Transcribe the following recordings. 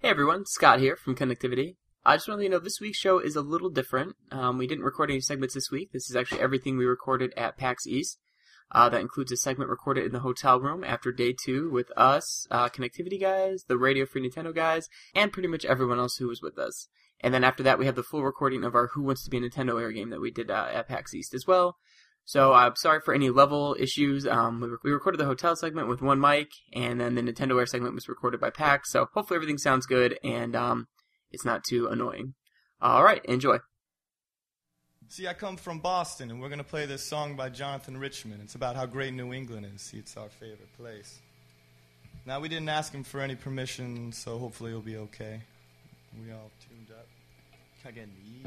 everyone, Scott here from Connectivity. I just want to let you know this week's show is a little different. We didn't record any segments this week. This is actually everything we recorded at PAX East. That includes a segment recorded in the hotel room after day 2 with us, Connectivity guys, the Radio Free Nintendo guys, and pretty much everyone else who was with us. And then after that, we have the full recording of our Who Wants to Be a Nintendo Air game that we did at PAX East as well. So I'm sorry for any level issues. We recorded the hotel segment with one mic, and then the Nintendo Air segment was recorded by PAX. So hopefully everything sounds good, and it's not too annoying. All right, enjoy. See, I come from Boston, and we're going to play this song by Jonathan Richman. It's about how great New England is. See, it's our favorite place. Now, we didn't ask him for any permission, so hopefully it'll be okay. We all tuned up. Can I get an E?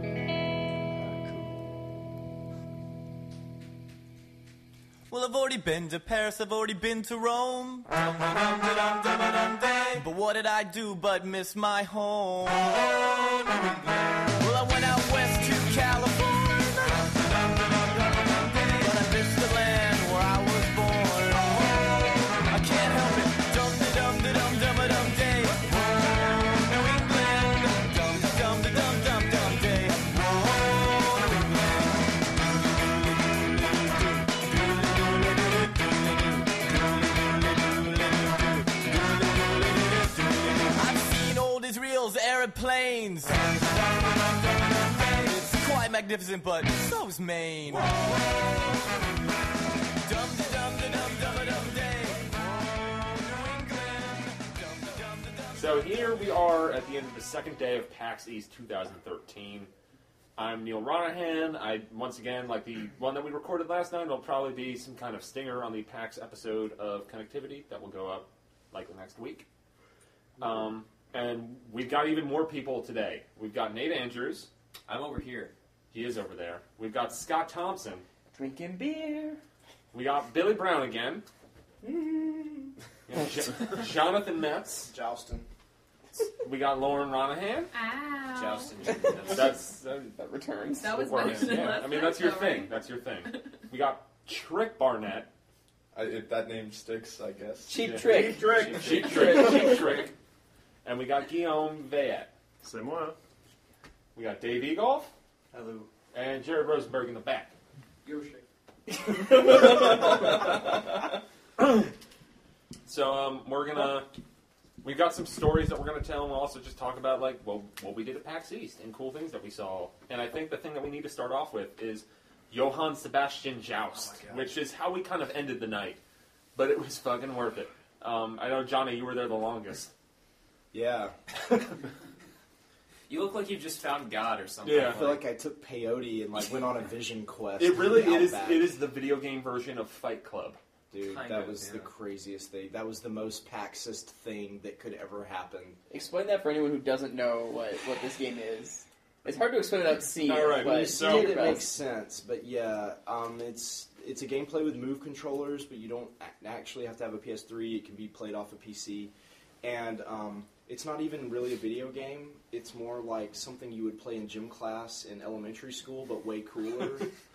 Well, I've already been to Paris, I've already been to Rome. But what did I do but miss my home? Well, I went out west to California, but I missed the land where I was born. I can't help it, dum-de-dum-de-dum-dum-a-dum-day. New England, dum-de-dum-de-dum-dum-dum-day. Israel's Arab plains. It's quite magnificent, but so is Maine. So here we are at the end of the second day of PAX East 2013. I'm Neil Ronahan. Once again, like the one that we recorded last night, it'll probably be some kind of stinger on the PAX episode of Connectivity that will go up likely next week. And we've got even more people today. We've got Nate Andrews. I'm over here. He is over there. We've got Scott Thompson. Drinking beer. We got Billy Brown again. Jonathan Metz. Joustin. We got Lauren Ronahan. Ow. Joustin. That returns. That was Works, better than yeah. last I mean, night, that's your though, thing. right? That's your thing. We got Trick Barnett. If that name sticks, I guess. Cheap Trick. Cheap Trick. And we got Guillaume Vayette. C'est moi. We got Dave Egolf. Hello. And Jared Rosenberg in the back. So we've got some stories that we're gonna tell, and we'll also just talk about what we did at PAX East and cool things that we saw. And I think the thing that we need to start off with is Johann Sebastian Joust, which is how we kind of ended the night, but it was fucking worth it. I know, Johnny, you were there the longest. Yeah. You look like you just found God or something. Yeah. I feel like I took peyote and went on a vision quest. It really in the is. Outback. It is the video game version of Fight Club. Dude, Kind that of, was yeah. the craziest thing. That was the most Paxist thing that could ever happen. Explain that for anyone who doesn't know what this game is. It's hard to explain without seeing All right, it. when But you See it, it makes sense, but yeah, it's a gameplay with Move controllers, but you don't actually have to have a PS3. It can be played off a PC, and it's not even really a video game. It's more like something you would play in gym class in elementary school, but way cooler.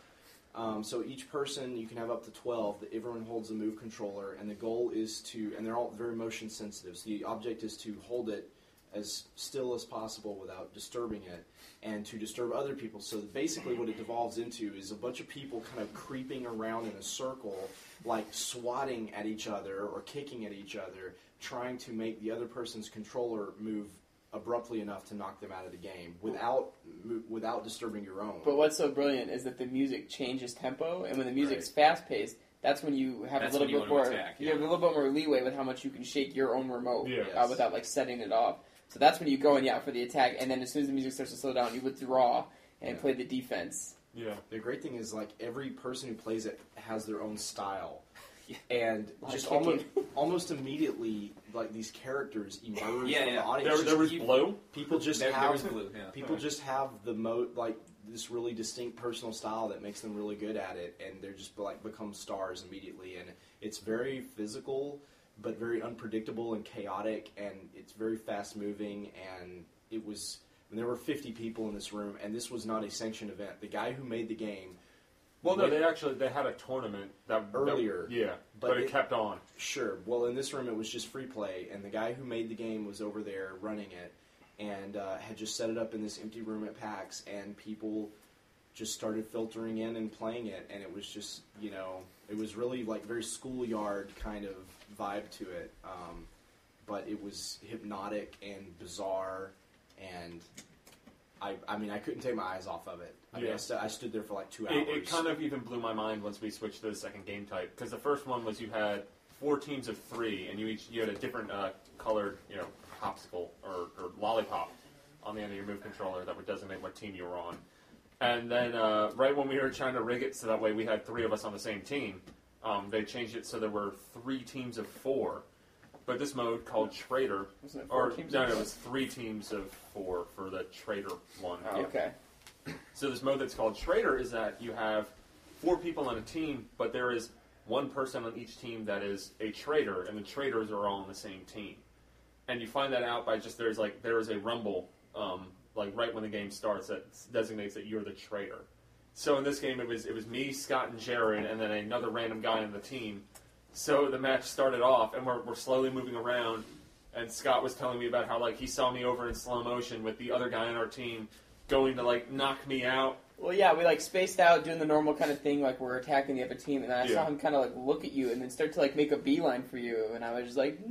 So each person, you can have up to 12. Everyone holds a Move controller, and the goal is to, and they're all very motion sensitive, so the object is to hold it as still as possible without disturbing it, and to disturb other people. So basically what it devolves into is a bunch of people kind of creeping around in a circle, like swatting at each other or kicking at each other, trying to make the other person's controller move abruptly enough to knock them out of the game without disturbing your own. But what's so brilliant is that the music changes tempo, and when the music's fast-paced, that's when you have That's a little when you bit want more. to attack, You yeah. have a little bit more leeway with how much you can shake your own remote Yeah. without setting it off. So that's when you go in for the attack, and then as soon as the music starts to slow down, you withdraw and play the defense. Yeah. The great thing is, every person who plays it has their own style. And Like just kicking. almost immediately, these characters emerge from the Yeah. audience. There was Blue. People just There have was blue, yeah. people just have this really distinct personal style that makes them really good at it, and they're just become stars immediately. And it's very physical, but very unpredictable and chaotic, and it's very fast moving. And there were 50 people in this room, and this was not a sanctioned event. The guy who made the game Well, no, they had a tournament Earlier. but it kept on. Sure. Well, in this room, it was just free play, and the guy who made the game was over there running it, and had just set it up in this empty room at PAX, and people just started filtering in and playing it, and it was just, it was really like very schoolyard kind of vibe to it, but it was hypnotic and bizarre, and I mean, I couldn't take my eyes off of it. I mean, I stood there for like 2 hours. It kind of even blew my mind once we switched to the second game type, because the first one was you had 4 teams of 3, and you had a different colored, popsicle or lollipop on the end of your move controller that would designate what team you were on. And then right when we were trying to rig it so that way we had 3 of us on the same team, they changed it so there were 3 teams of 4. But this mode called Trader, Wasn't it 4 teams? No, it was 3 teams of 4 for the Trader one. Oh, okay. So this mode that's called Trader is that you have 4 people on a team, but there is 1 person on each team that is a trader, and the traders are all on the same team. And you find that out by just there is a rumble, like right when the game starts, that designates that you're the trader. So in this game, it was me, Scott, and Jared, and then another random guy on the team. So the match started off, and we're slowly moving around, and Scott was telling me about how he saw me over in slow motion with the other guy on our team going to knock me out. Well, yeah, we spaced out doing the normal kind of thing, we're attacking the other team, and then I saw him kind of look at you and then start to make a beeline for you, and I was just like,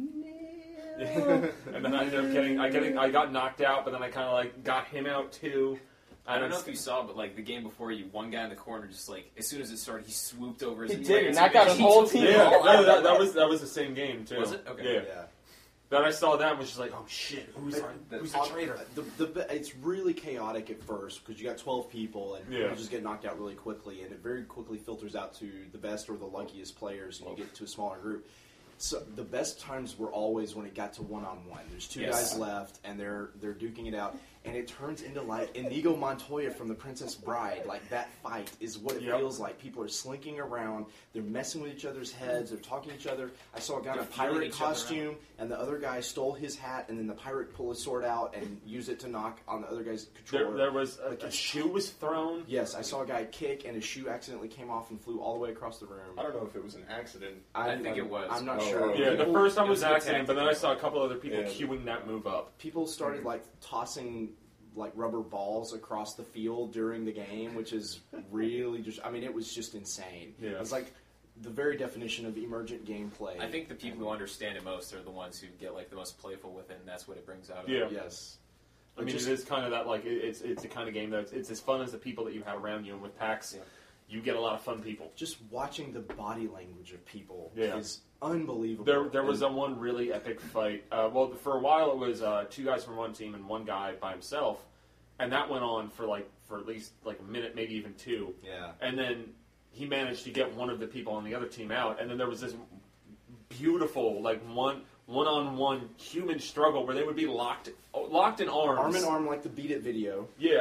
no. And then I ended up I got knocked out, but then I kind of got him out too. I don't know if you saw, but the game before you, one guy in the corner just as soon as it started, he swooped over his. He did, knocked out his whole team. Yeah, that was the same game too. Was it? Okay. Yeah. Then I saw that and was just like, oh shit, who's the traitor? It's really chaotic at first because you got 12 people and you just get knocked out really quickly, and it very quickly filters out to the best or the luckiest players, and you get to a smaller group. So the best times were always when it got to one-on-one. There's 2 guys left, and they're duking it out, and it turns into Inigo Montoya from The Princess Bride. That fight is what it feels like. People are slinking around, they're messing with each other's heads, they're talking to each other. I saw a guy in a pirate costume, and the other guy stole his hat, and then the pirate pulled his sword out and used it to knock on the other guy's controller. There was a shoe was thrown. Yes, I saw a guy kick, and his shoe accidentally came off and flew all the way across the room. I don't know if it was an accident. I think it was. I'm not sure. Yeah, the first time was an accident, but then I saw a couple other people queuing that move up. People started tossing rubber balls across the field during the game, which is really it was just insane. Yeah. It's the very definition of emergent gameplay. I think the people who understand it most are the ones who get the most playful with it, and that's what it brings out. Yeah. Yes. I mean, it is kind of that it's the kind of game that it's as fun as the people that you have around you, and with PAX, you get a lot of fun people. Just watching the body language of people Yeah. is unbelievable. There was one really epic fight. Well, for a while it was 2 guys from one team and 1 guy by himself, and that went on for at least a minute, maybe even 2. Yeah. And then he managed to get one of the people on the other team out, and then there was this beautiful one-on-one human struggle where they would be locked in arms, arm in arm, like the Beat It video. Yeah.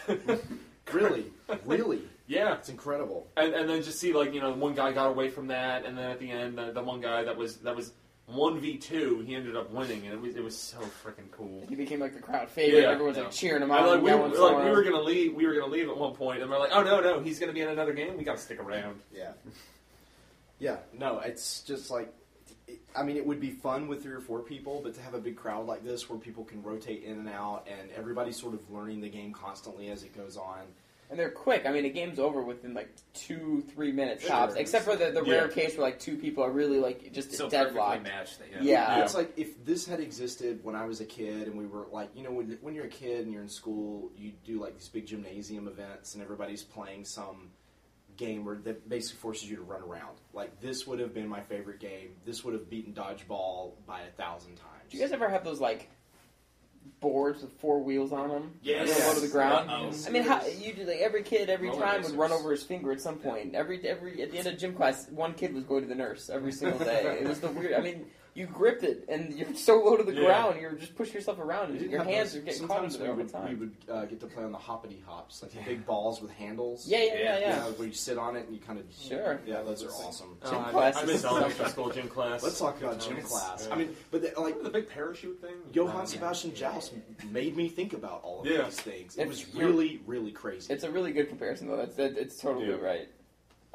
Really. Yeah. It's incredible. And then just see one guy got away from that, and then at the end the one guy that was 1v2, he ended up winning, and it was so freaking cool. He became the crowd favorite. Yeah. Everyone's cheering him And on. we were gonna leave. We were gonna leave at one point, and we're like, oh no, he's gonna be in another game. We gotta stick around. Yeah. Yeah. No, it's just it would be fun with 3 or 4 people, but to have a big crowd like this where people can rotate in and out, and everybody's sort of learning the game constantly as it goes on. And they're quick. I mean, the game's over within 2-3 minutes Sure. tops, except for the rare case where 2 people are really just So deadlocked. perfectly matched. Yeah. It's if this had existed when I was a kid, and we were when you're a kid and you're in school, you do these big gymnasium events, and everybody's playing some game where that basically forces you to run around. This would have been my favorite game. This would have beaten dodgeball by 1,000 times. Do you guys ever have those boards with 4 wheels on them? Yes. Low to the ground. Uh-oh. I mean, how you do every kid every Roller time racers. would run over his finger at some point. Every at the end of gym class, one kid was going to the nurse every single day. It was the weird. I mean, you gripped it and you're so low to the ground, you're just pushing yourself around, and your hands are getting caught into there all the time. We would get to play on the hoppity hops, the big balls with handles. Yeah. Where you sit on it and you kind of. Sure. Yeah, those are awesome. Gym class I is miss so elementary fun. school gym class. Let's talk about gym class. Yeah. I mean, but the big parachute thing. Johann Sebastian Joust made me think about all of these things. It was It's- really, really crazy. It's a really good comparison, though. It's totally right.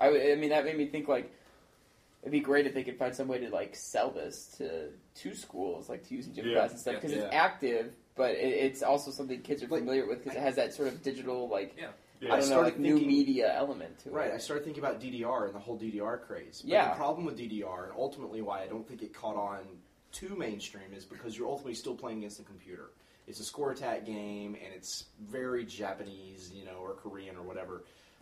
I mean, that made me think, like, it'd be great if they could find some way to, like, sell this to schools, like, to use in gym class and stuff, because it's active, but it's also something kids are familiar with, because it has that sort of digital, like, I don't know, like, new media element to it. Right, I started thinking about DDR and the whole DDR craze. But the problem with DDR, and ultimately why I don't think it caught on too mainstream, is because you're ultimately still playing against the computer. It's a score attack game, and it's very Japanese, or Korean or whatever.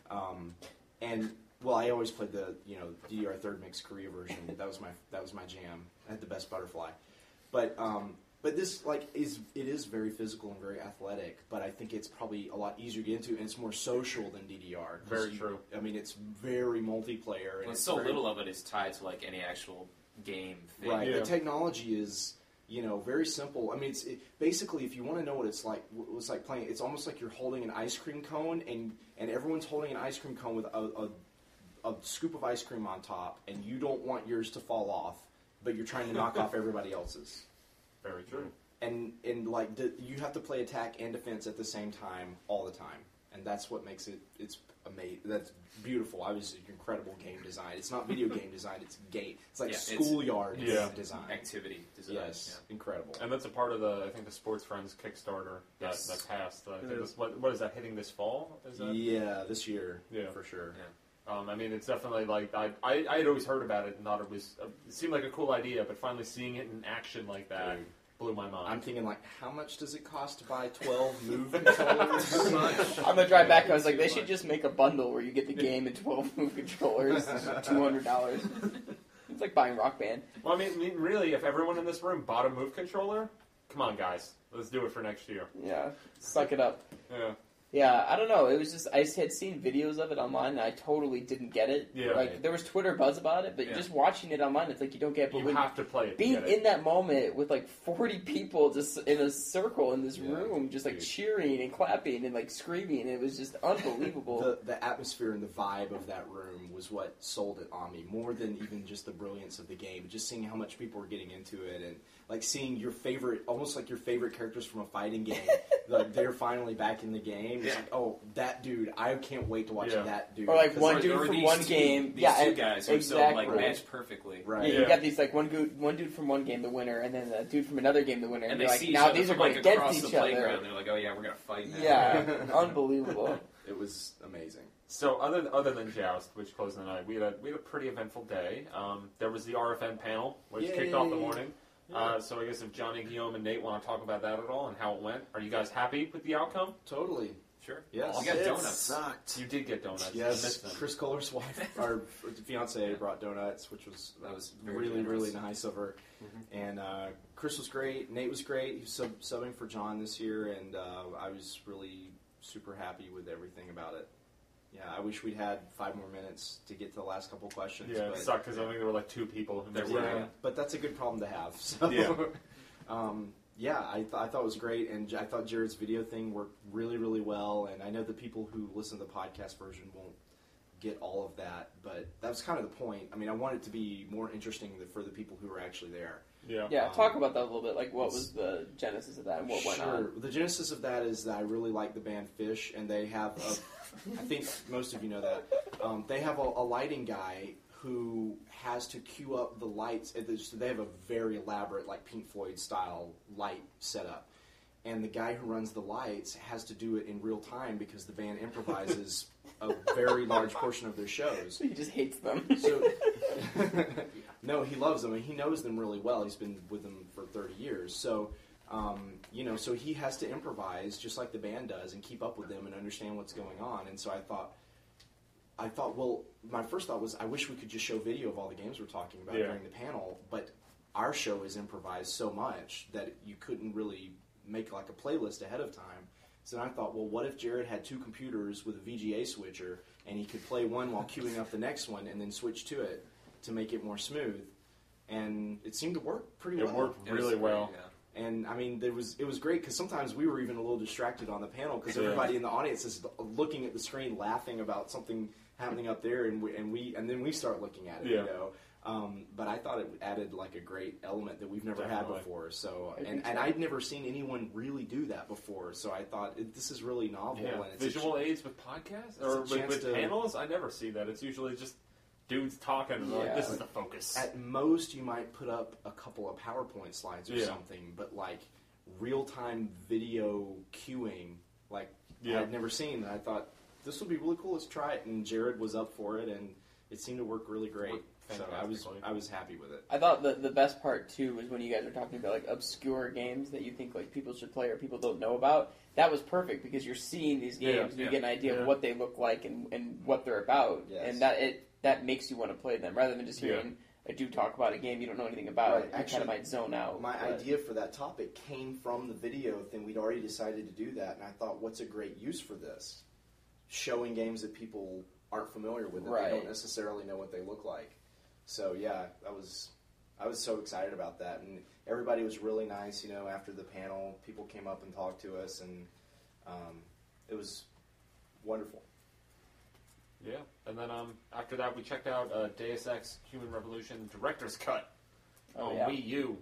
Well, I always played the DDR third mix Korea version. That was my jam. I had the best butterfly, but this it is very physical and very athletic. But I think it's probably a lot easier to get into, and it's more social than DDR. Very true. I mean, it's very multiplayer. And well, so little of it is tied to like any actual game thing. Right. Yeah. The technology is very simple. I mean, basically, if you want to know what it's like playing, it's almost like you're holding an ice cream cone, and everyone's holding an ice cream cone with a scoop of ice cream on top, and you don't want yours to fall off, but you're trying to knock off everybody else's. Very true. And you have to play attack and defense at the same time all the time, and that's what makes it's amazing. That's beautiful. Obviously, incredible game design. It's not video game design. It's game. It's like schoolyard design, activity design. Yes, incredible. And that's a part of the Sports Friends Kickstarter that passed. I think what is that hitting this fall? Is that? Yeah, this year. Yeah, for sure. Yeah. I mean, it's definitely like I had always heard about it and thought it seemed like a cool idea, but finally seeing it in action like that blew my mind. I'm thinking how much does it cost to buy 12 move controllers? On the drive back, I was like, they should just make a bundle where you get the game and 12 move controllers, $200. It's like buying Rock Band. Well, I mean, really, if everyone in this room bought a move controller, come on, guys, let's do it for next year. Yeah, suck it up. Yeah. Yeah, I don't know. It was just, I had seen videos of it online, and I totally didn't get it. Yeah. There was Twitter buzz about it, but just watching it online, it's like you don't get it. But you have to play it. Being in that moment with 40 people just in a circle in this room, just cheering and clapping and screaming, it was just unbelievable. The atmosphere and the vibe of that room was what sold it on me, more than even just the brilliance of the game. Just seeing how much people were getting into it, and seeing your favorite, almost like your favorite characters from a fighting game, they're finally back in the game. It's oh, that dude, I can't wait to watch that dude. Or one dude from one game. These two guys who so match perfectly. Right. Yeah, you got these one dude from one game, the winner, and then a dude from another game, the winner. And they're they see now these are going against each other. They're like, oh yeah, we're going to fight now. Yeah, unbelievable. It was amazing. So other than Joust, which closed the night, we had a pretty eventful day. There was the RFN panel, which kicked off the morning. So I guess if Johnny, Guillaume, and Nate want to talk about that at all and how it went, are you guys happy with the outcome? Totally. Sure. Yes. You got donuts. Sucked. You did get donuts. Yes. Chris Kohler's wife, our fiance, brought donuts, which was really nice of her. Mm-hmm. And Chris was great. Nate was great. He was subbing for John this year, and I was really super happy with everything about it. Yeah, I wish we'd had 5 more minutes to get to the last couple questions. Yeah, it sucked because I think there were 2 people. But that's a good problem to have. So. I thought it was great, and I thought Jared's video thing worked really, really well, and I know the people who listen to the podcast version won't get all of that, but that was kind of the point. I mean, I want it to be more interesting for the people who are actually there. Yeah, talk about that a little bit. What was the genesis of that and what went on? The genesis of that is that I really like the band Fish, and they have, I think most of you know that, they have a lighting guy who has to cue up the lights. So they have a very elaborate, Pink Floyd-style light setup. And the guy who runs the lights has to do it in real time because the band improvises a very large portion of their shows. He just hates them. So, no, he loves them, and he knows them really well. He's been with them for 30 years. So, so he has to improvise just like the band does and keep up with them and understand what's going on. And so I thought, well, my first thought was, I wish we could just show video of all the games we're talking about during the panel, but our show is improvised so much that you couldn't really make a playlist ahead of time. So then I thought, well, what if Jared had 2 computers with a VGA switcher, and he could play one while queuing up the next one, and then switch to it to make it more smooth? And it seemed to work pretty well. It worked really well. And, I mean, it was great, because sometimes we were even a little distracted on the panel, because everybody in the audience is looking at the screen, laughing about something happening up there, and then we start looking at it, But I thought it added like a great element that we've never Definitely. had before. So, and I'd never seen anyone really do that before. So I thought this is really novel. Yeah. And it's Visual aids with podcasts or with panels. I never see that. It's usually just dudes talking and like, this is the focus. At most, you might put up a couple of PowerPoint slides or something, but like real-time video queuing, like I'd never seen. I thought this would be really cool. Let's try it. And Jared was up for it, and it seemed to work really great. So I was happy with it. I thought the best part too was when you guys were talking about like obscure games that you think like people should play or people don't know about. That was perfect because you're seeing these games and you get an idea of what they look like and what they're about, and that makes you want to play them rather than just hearing a dude talk about a game you don't know anything about. Right. You kind of might zone out. My idea for that topic came from the video thing. We'd already decided to do that, and I thought, what's a great use for this? Showing games that people aren't familiar with, that they don't necessarily know what they look like. So yeah, I was so excited about that, and everybody was really nice. After the panel, people came up and talked to us, and it was wonderful. Yeah, and then after that, we checked out Deus Ex: Human Revolution Director's Cut on Wii U.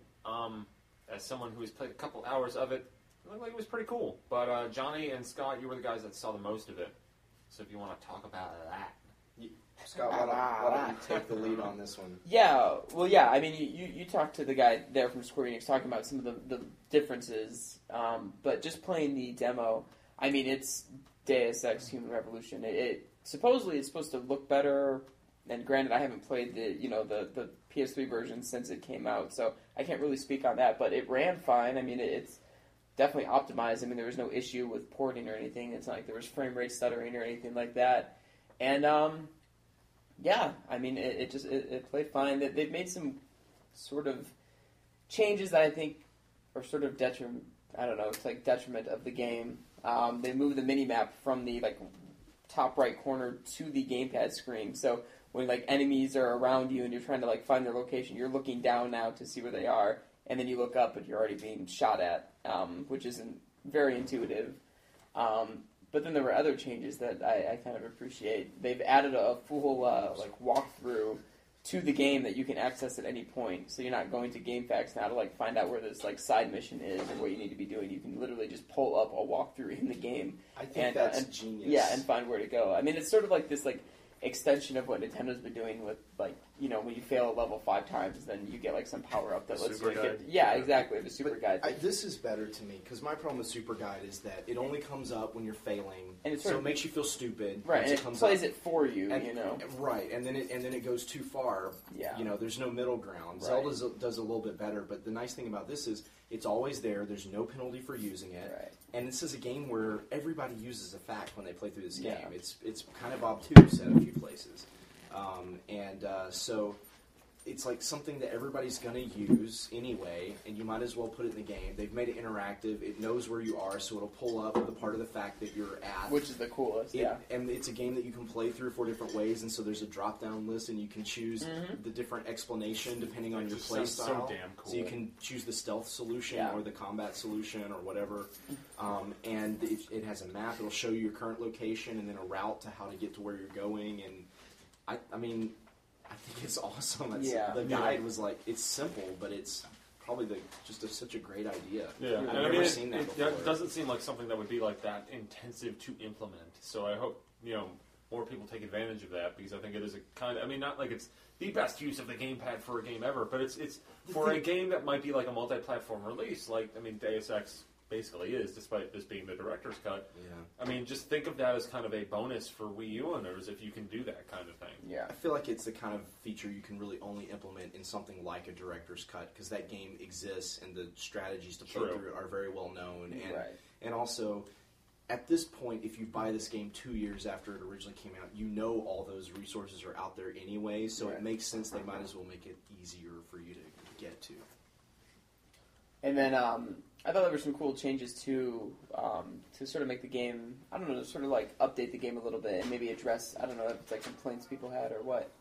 As someone who has played a couple hours of it, it looked like it was pretty cool. But Johnny and Scott, you were the guys that saw the most of it. So if you want to talk about that. Scott, why don't you take the lead on this one? Yeah, well, yeah. I mean, you talked to the guy there from Square Enix talking about some of the differences, but just playing the demo, I mean, it's Deus Ex: Human Revolution. It supposedly it's supposed to look better, and granted, I haven't played the PS3 version since it came out, so I can't really speak on that. But it ran fine. I mean, it's definitely optimized. I mean, there was no issue with porting or anything. It's not like there was frame rate stuttering or anything like that, and yeah, I mean, it played fine. They've made some sort of changes that I think are sort of detriment. I don't know. It's like detriment of the game. They moved the mini-map from the top right corner to the gamepad screen. So when enemies are around you and you're trying to find their location, you're looking down now to see where they are, and then you look up and you're already being shot at, which isn't very intuitive. But then there were other changes that I kind of appreciate. They've added a full walkthrough to the game that you can access at any point. So you're not going to GameFAQs now to find out where this side mission is or what you need to be doing. You can literally just pull up a walkthrough in the game. I think that's genius. Yeah, and find where to go. I mean, it's sort of like this extension of what Nintendo's been doing with when you fail a level 5 times, then you get some power up that lets you get. Yeah, exactly. The super guide. This is better to me because my problem with super guide is that it only comes up when you're failing, and so it makes you feel stupid. Right, and it plays it for you. Right, and then it goes too far. Yeah, there's no middle ground. Right. Zelda does a little bit better, but the nice thing about this is it's always there. There's no penalty for using it. Right. And this is a game where everybody uses a fact when they play through this game. It's kind of obtuse at a few places. So it's something that everybody's going to use anyway, and you might as well put it in the game. They've made it interactive. It knows where you are, so it'll pull up the part of the fact that you're at. Which is the coolest, And it's a game that you can play 3 or 4 different ways, and so there's a drop-down list, and you can choose the different explanation depending on your play style. So damn cool. So you can choose the stealth solution or the combat solution or whatever. And it has a map. It'll show you your current location and then a route to how to get to where you're going. And I mean, I think it's awesome. The guide was it's simple, but it's probably such a great idea. Yeah, I've never seen that before. It doesn't seem like something that would be that intensive to implement. So I hope more people take advantage of that because I think it is not like it's the best use of the gamepad for a game ever, but it's for a game that might be a multi-platform release. Deus Ex basically is, despite this being the director's cut. Yeah. I mean, just think of that as kind of a bonus for Wii U owners if you can do that kind of thing. Yeah. I feel like it's the kind of feature you can really only implement in something like a director's cut because that game exists and the strategies to play through it are very well known. And also, at this point, if you buy this game 2 years after it originally came out, all those resources are out there anyway, so it makes sense they might as well make it easier for you to get to. And then I thought there were some cool changes to sort of make the game, I don't know, sort of update the game a little bit and maybe address, I don't know if it's complaints people had or what.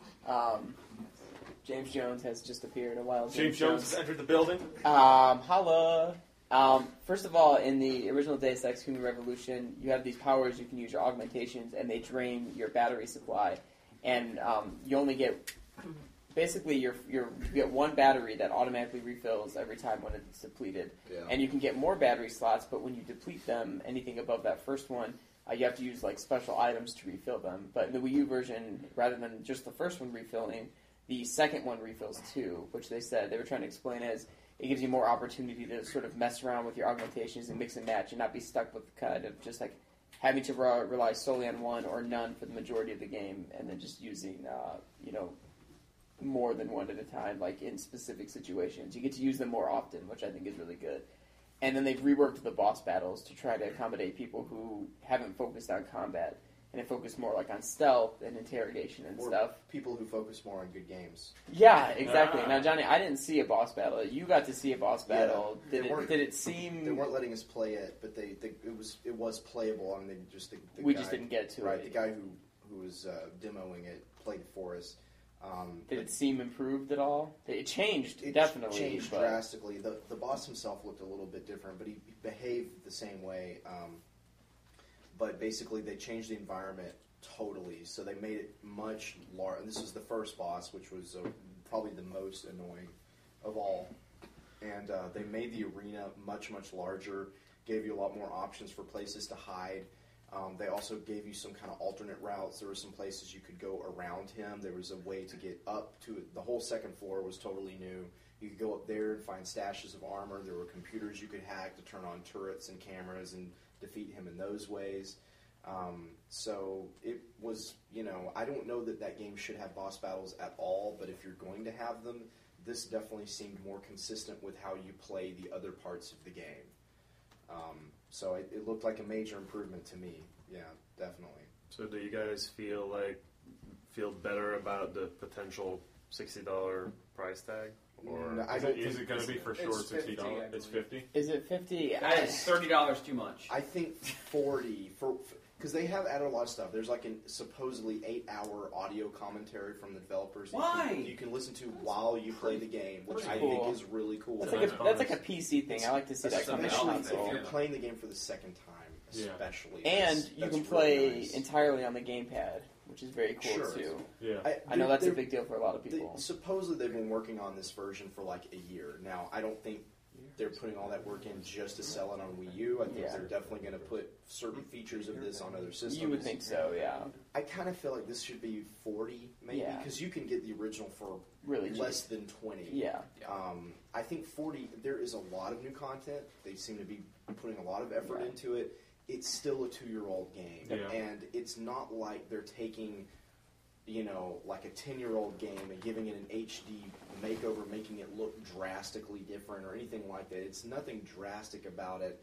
James Jones has just appeared a while. James Jones has entered the building. Holla. First of all, in the original Deus Ex Human Revolution, you have these powers, you can use your augmentations, and they drain your battery supply. And you only get basically you get one battery that automatically refills every time when it's depleted, and you can get more battery slots. But when you deplete them, anything above that first one, you have to use like special items to refill them. But in the Wii U version, rather than just the first one refilling, the second one refills too, which they said they were trying to explain as it gives you more opportunity to sort of mess around with your augmentations and mix and match and not be stuck with kind of just like having to rely solely on one or none for the majority of the game, and then just using, more than one at a time, like in specific situations. You get to use them more often, which I think is really good. And then they've reworked the boss battles to try to accommodate people who haven't focused on combat, and it focused more like on stealth and interrogation and stuff. People who focus more on good games. Yeah, exactly. Now, Johnny, I didn't see a boss battle. You got to see a boss battle. Yeah, did it seem... They weren't letting us play it, but it was playable. I mean, just we just didn't get to it. Right, the guy who was demoing it played it for us. Did it seem improved at all? It changed, it definitely. Changed drastically. The boss himself looked a little bit different, but he behaved the same way. But basically, they changed the environment totally, so they made it much larger. And this was the first boss, which was probably the most annoying of all. And they made the arena much, much larger, gave you a lot more options for places to hide. They also gave you some kind of alternate routes. There were some places you could go around him. There was a way to get up to it. The whole second floor was totally new. You could go up there and find stashes of armor. There were computers you could hack to turn on turrets and cameras and defeat him in those ways. So it was, I don't know that game should have boss battles at all, but if you're going to have them, this definitely seemed more consistent with how you play the other parts of the game. So it looked like a major improvement to me. Yeah, definitely. So do you guys feel better about the potential $60 price tag? Or No, is it going to be for sure $60? It's 50. Is it 50? It's $30 too much. I think 40 because they have added a lot of stuff. There's like a supposedly 8-hour audio commentary from the developers. Why? You can listen to while you play the game, which I cool. think is really cool. That's like a PC thing. I like to see that come in Especially console. if you're playing the game for the second time, especially. And That's you can really play nice. entirely on the gamepad, which is very cool Sure. too. Yeah. I know that's a big deal for a lot of people. Supposedly they've been working on this version for like a year. Now, I don't think they're putting all that work in just to sell it on Wii U. I think they're definitely going to put certain features of this on other systems. You would think so, yeah. I kind of feel like this should be 40, maybe, because you can get the original for really less than 20. Yeah. I think 40, there is a lot of new content. They seem to be putting a lot of effort into it. It's still a 2-year-old game, and it's not like they're taking, like a 10-year-old game and giving it an HD makeover, making it look drastically different or anything like that. It's nothing drastic about it.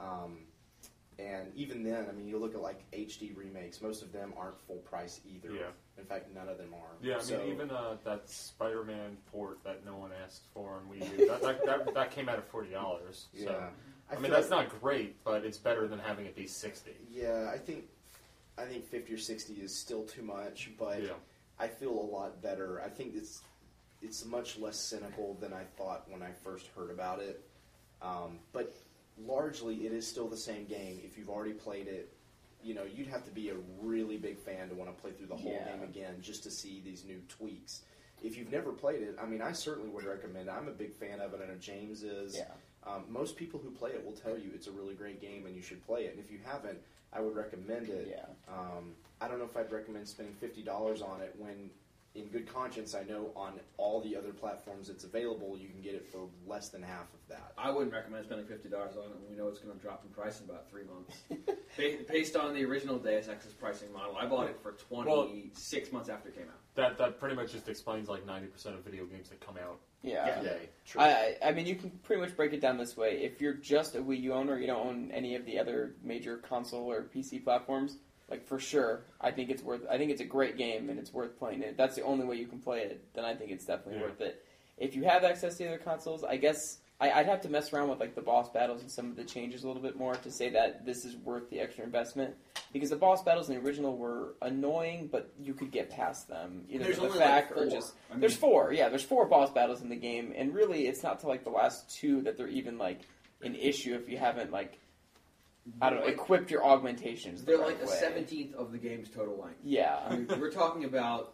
And even then, I mean, you look at like HD remakes, most of them aren't full price either. Yeah. In fact, none of them are. Yeah, I mean, even that Spider-Man port that no one asked for on Wii U, that came out at $40. So. Yeah. I mean, that's not great, but it's better than having it be 60. Yeah, I think 50 or 60 is still too much, but I feel a lot better. I think it's much less cynical than I thought when I first heard about it. But largely, it is still the same game. If you've already played it, you'd have to be a really big fan to want to play through the whole game again just to see these new tweaks. If you've never played it, I mean, I certainly would recommend it. I'm a big fan of it. I know James is. Yeah. Most people who play it will tell you it's a really great game and you should play it. And if you haven't, I would recommend it. Yeah. I don't know if I'd recommend spending $50 on it when, in good conscience, I know on all the other platforms it's available, you can get it for less than half of that. I wouldn't recommend spending $50 on it when we know it's going to drop in price in about 3 months. Based on the original Deus Ex's pricing model, I bought it for 26 months after it came out. That pretty much just explains like 90% of video games that come out. Yeah. True. I mean, you can pretty much break it down this way. If you're just a Wii U owner, you don't own any of the other major console or PC platforms, like for sure, I think it's a great game and it's worth playing it. If that's the only way you can play it, then I think it's definitely worth it. If you have access to the other consoles, I guess I'd have to mess around with like the boss battles and some of the changes a little bit more to say that this is worth the extra investment. Because the boss battles in the original were annoying, but you could get past them. Either there's with only the fact like 4. or just there's 4. Yeah, there's 4 boss battles in the game, and really it's not till like the last 2 that they're even like an issue if you haven't like equipped your augmentations. They're like a 17th of the game's total length. Yeah, I mean, we're talking about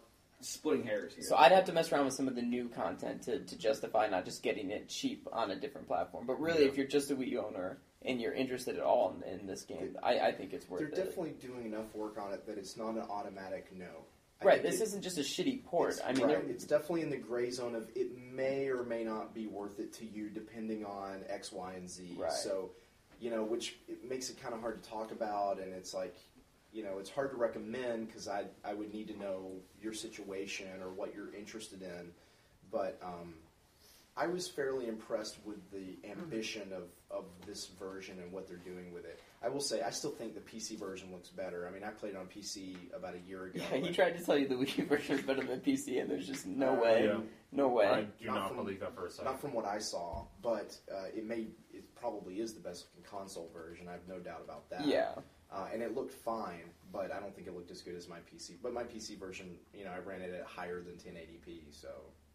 splitting hairs here. So I'd have to mess around with some of the new content to justify not just getting it cheap on a different platform. But really, if you're just a Wii U owner and you're interested at all in this game, I think it's worth it. They're definitely doing enough work on it that it's not an automatic no. Right, this isn't just a shitty port. I mean, it's definitely in the gray zone of it may or may not be worth it to you depending on X, Y, and Z. Right. So, which it makes it kind of hard to talk about, and it's like, it's hard to recommend because I would need to know your situation or what you're interested in. But I was fairly impressed with the ambition of this version and what they're doing with it. I will say, I still think the PC version looks better. I mean, I played it on PC about a year ago. Yeah, he tried to tell you the Wii U version is better than the PC, and there's just no way. Yeah. No way. I do not believe that for a second. Not from what I saw, but it probably is the best console version. I have no doubt about that. Yeah. And it looked fine, but I don't think it looked as good as my PC. But my PC version, I ran it at higher than 1080p, so...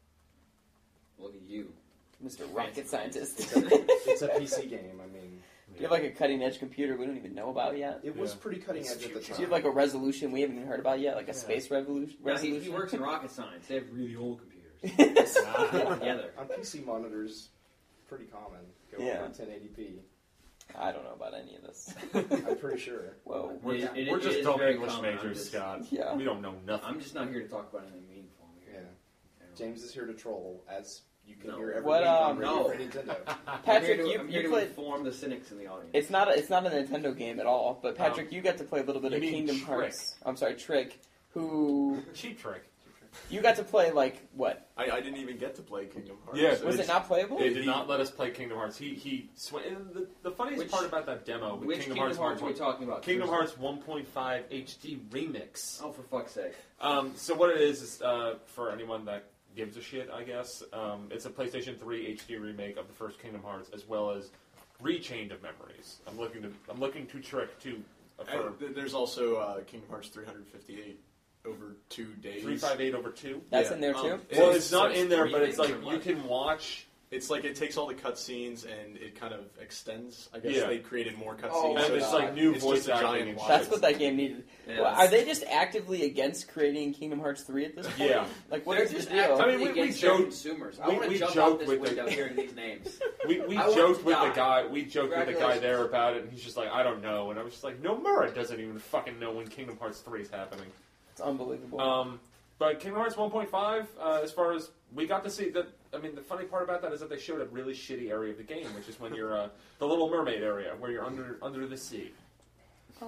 Look at you. Mr. Rocket Scientist. It's a PC game, I mean... Do you have like a cutting-edge computer we don't even know about yet? It was pretty cutting-edge at the time. Do you have like a resolution we haven't even heard about yet? Like a space resolution? He works in rocket science. They have really old computers. Together. On PC monitors, pretty common. Go over 1080p. I don't know about any of this. I'm pretty sure. Whoa. We're just dumb English majors, Scott. Yeah. We don't know nothing. I'm just not here to talk about anything meaningful. James is here to troll, as you can hear every What, week on Radio for Nintendo. Patrick, I'm here you to played... inform the cynics in the audience. It's not a Nintendo game at all, but Patrick, you got to play a little bit of Kingdom Hearts. I'm sorry, Trick, who... Cheap Trick. You got to play, like, what? I didn't even get to play Kingdom Hearts. Yeah, was it not playable? They did not let us play Kingdom Hearts. The funniest part about that demo with Which Kingdom Hearts are we talking about? Kingdom Hearts 1.5 HD Remix. Oh, for fuck's sake. So what it is for anyone that gives a shit, I guess, it's a PlayStation 3 HD remake of the first Kingdom Hearts, as well as Rechained of Memories. I'm looking to Trick to affirm. There's also Kingdom Hearts 358 over 2 days. 358 over 2? That's in there too? Well, it's not in there, but it's like you can watch... It's like it takes all the cutscenes and it kind of extends. I guess they created more cutscenes. And it's like new voice acting. That's what that game needed. Yes. Well, are they just actively against creating Kingdom Hearts 3 at this point? Yeah. Like, what They're is the just deal? actively we against joked- consumers. I want to we jump joked out this with the- window hearing these names. We I joked want with to the die. guy. We joked with the guy Congratulations. there about it, and he's just like, I don't know. And I was just like, no, Murray doesn't even fucking know when Kingdom Hearts 3 is happening. It's unbelievable. But Kingdom Hearts 1.5, as far as we got to see that, I mean, the funny part about that is that they showed a really shitty area of the game, which is when you're the Little Mermaid area, where you're under the sea. I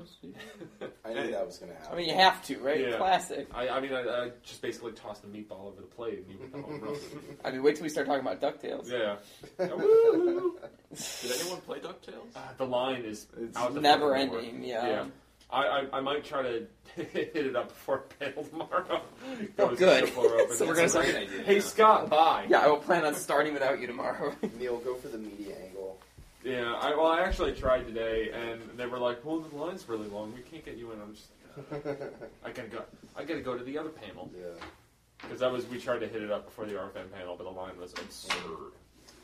knew that was going to happen. I mean, you have to, right? Yeah. Classic. I just basically tossed the meatball over the plate and you went the whole road. I mean, wait till we start talking about DuckTales. Yeah. Woo! Did anyone play DuckTales? The line is out the Never fucking door. ending, yeah. I might try to hit it up before panel tomorrow. Oh, good. So we're gonna That's a start. great idea. Hey Scott, bye. Yeah, I will plan on starting without you tomorrow. Neil, go for the media angle. Yeah, I actually tried today, and they were like, "Well, the line's really long. We can't get you in." I'm just like, I gotta go to the other panel Yeah. because we tried to hit it up before the RFM panel, but the line was absurd.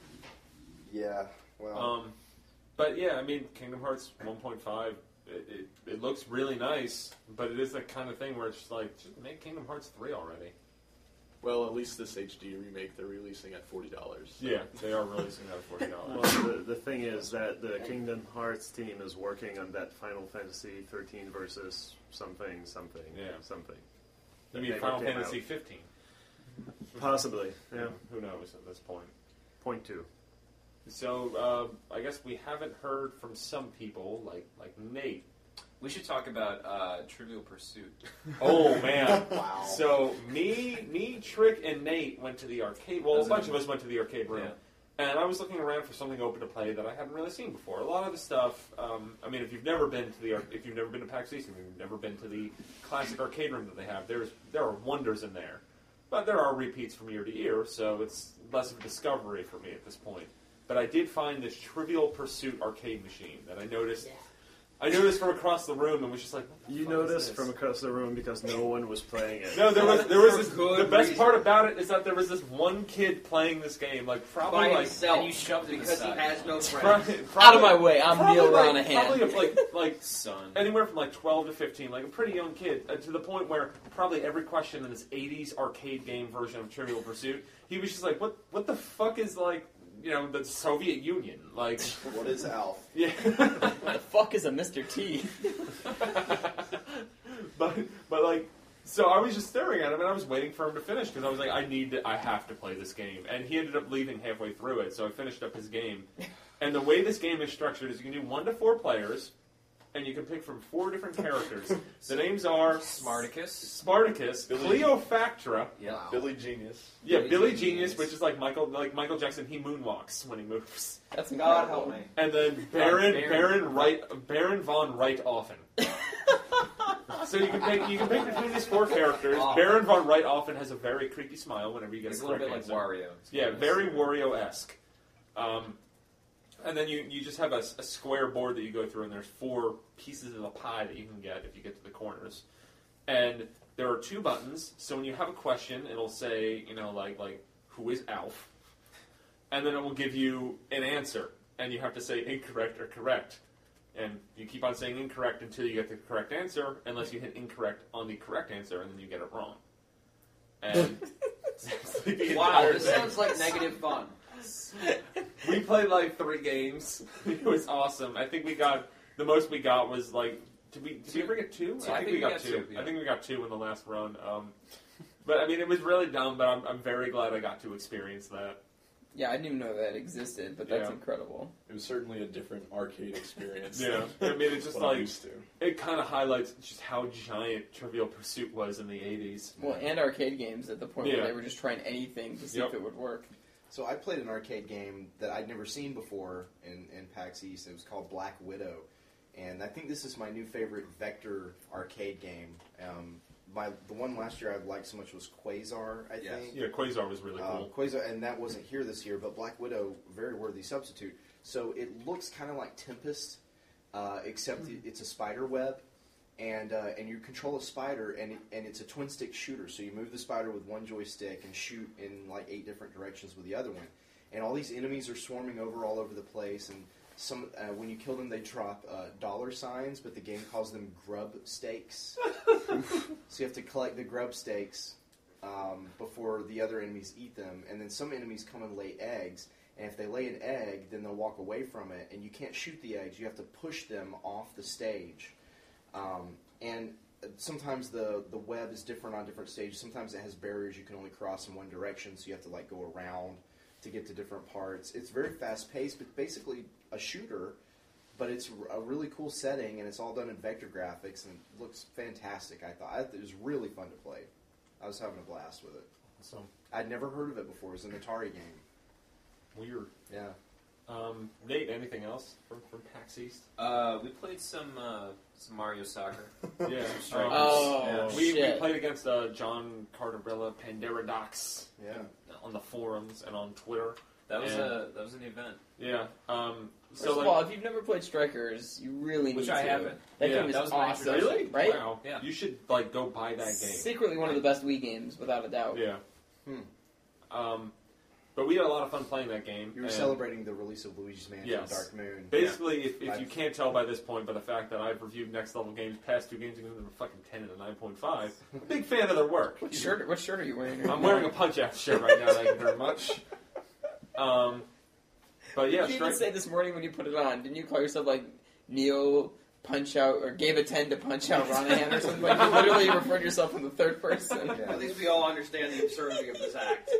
Yeah, well... But yeah, I mean, Kingdom Hearts 1.5. It looks really nice, but it is the kind of thing where it's just like, just make Kingdom Hearts 3 already. Well, at least this HD remake they're releasing at $40. Yeah, they are releasing that at $40. Well, the thing is that the Kingdom Hearts team is working on that Final Fantasy 13 versus something. You mean Final Fantasy 15? Possibly, yeah. Who knows at this point? Point 2. So, I guess we haven't heard from some people, like Nate. We should talk about Trivial Pursuit. Oh, man. Wow. So, me, Trick, and Nate went to the arcade. Well, a bunch of us went to the arcade room. Yeah. And I was looking around for something open to play that I hadn't really seen before. A lot of the stuff, I mean, if you've never been to PAX East, if you've never been to the classic arcade room that they have, there are wonders in there. But there are repeats from year to year, so it's less of a discovery for me at this point. But I did find this Trivial Pursuit arcade machine that I noticed I noticed from across the room and was just like, you noticed from across the room because no one was playing it. No, there was this, the best part about it is that there was this one kid playing this game, like probably by like himself, and you shoved it because he aside. has no friends. Out of my way, I'm Neil like, Ronahan. Probably like Son. anywhere from like 12 to 15, like a pretty young kid, to the point where probably every question in this 80s arcade game version of Trivial Pursuit, he was just like, what the fuck is like, you know, the Soviet Union? Like, what is Alf? Yeah. What the fuck is a Mr. T? but like, so I was just staring at him and I was waiting for him to finish because I was like, I have to play this game. And he ended up leaving halfway through it, so I finished up his game. And the way this game is structured is you can do 1 to 4 players, and you can pick from 4 different characters. The names are Spartacus, Cleopatra, Billy Genius. Yeah, Billy Genius, which is like Michael Jackson. He moonwalks when he moves. That's God help me. And then Baron von Richthofen. So you can pick between these 4 characters. Baron von Richthofen has a very creepy smile whenever you get He's a a little correct bit answer. like Wario. Yeah, very Wario-esque. And then you just have a square board that you go through, and there's 4 pieces of the pie that you can get if you get to the corners. And there are 2 buttons, so when you have a question, it'll say, you know, like who is Alf? And then it will give you an answer, and you have to say incorrect or correct. And you keep on saying incorrect until you get the correct answer, unless you hit incorrect on the correct answer, and then you get it wrong. And wow, this sounds like negative fun. We played like 3 games. It was awesome. I think the most we got was like, did we ever get 2? I think we got 2. Yeah. I think we got 2 in the last run. But I mean, it was really dumb. But I'm very glad I got to experience that. Yeah, I didn't even know that existed, but that's incredible. It was certainly a different arcade experience. Yeah, I mean, it's just what like I'm used to. It kind of highlights just how giant Trivial Pursuit was in the 80s. Well, and arcade games at the point where they were just trying anything to see if it would work. So I played an arcade game that I'd never seen before in PAX East. It was called Black Widow. And I think this is my new favorite vector arcade game. The one last year I liked so much was Quasar, I think. Yeah, Quasar was really cool. Quasar, and that wasn't here this year, but Black Widow, very worthy substitute. So it looks kind of like Tempest, except it's a spider web. And you control a spider, and it's a twin-stick shooter. So you move the spider with one joystick and shoot in like 8 different directions with the other one. And all these enemies are swarming all over the place. And some when you kill them, they drop dollar signs, but the game calls them grub steaks. So you have to collect the grub steaks before the other enemies eat them. And then some enemies come and lay eggs. And if they lay an egg, then they'll walk away from it. And you can't shoot the eggs. You have to push them off the stage. And sometimes the web is different on different stages. Sometimes it has barriers you can only cross in one direction, so you have to like go around to get to different parts. It's very fast paced, but basically a shooter. But it's a really cool setting, and it's all done in vector graphics, and it looks fantastic. I thought it was really fun to play. I was having a blast with it. So I'd never heard of it before. It was an Atari game. Weird. Yeah. Nate, anything else from PAX East? We played some Mario Soccer. Yeah. We played against John Cardarella Pandaradox. Yeah. On the forums and on Twitter. That was an event. Yeah. First of all, if you've never played Strikers, you really need to. Which I haven't. That game is awesome. Really? Right? Wow. Yeah. You should like go buy that game. Secretly one of the best Wii games, without a doubt. Yeah. But we had a lot of fun playing that game. You were celebrating the release of Luigi's Mansion Dark Moon. Basically, if you can't tell by this point, by the fact that I've reviewed Next Level Games, past 2 games, including a fucking 10 and a 9.5, big fan of their work. What shirt are you wearing? I'm wearing a Punch-Out shirt right now, thank you very much. But yeah, you even say this morning when you put it on, didn't you call yourself like Neo Punch-Out, or gave a 10 to Punch-Out Ronahan or something? Like, you literally referred to yourself in the third person. Yeah. At least we all understand the absurdity of this act.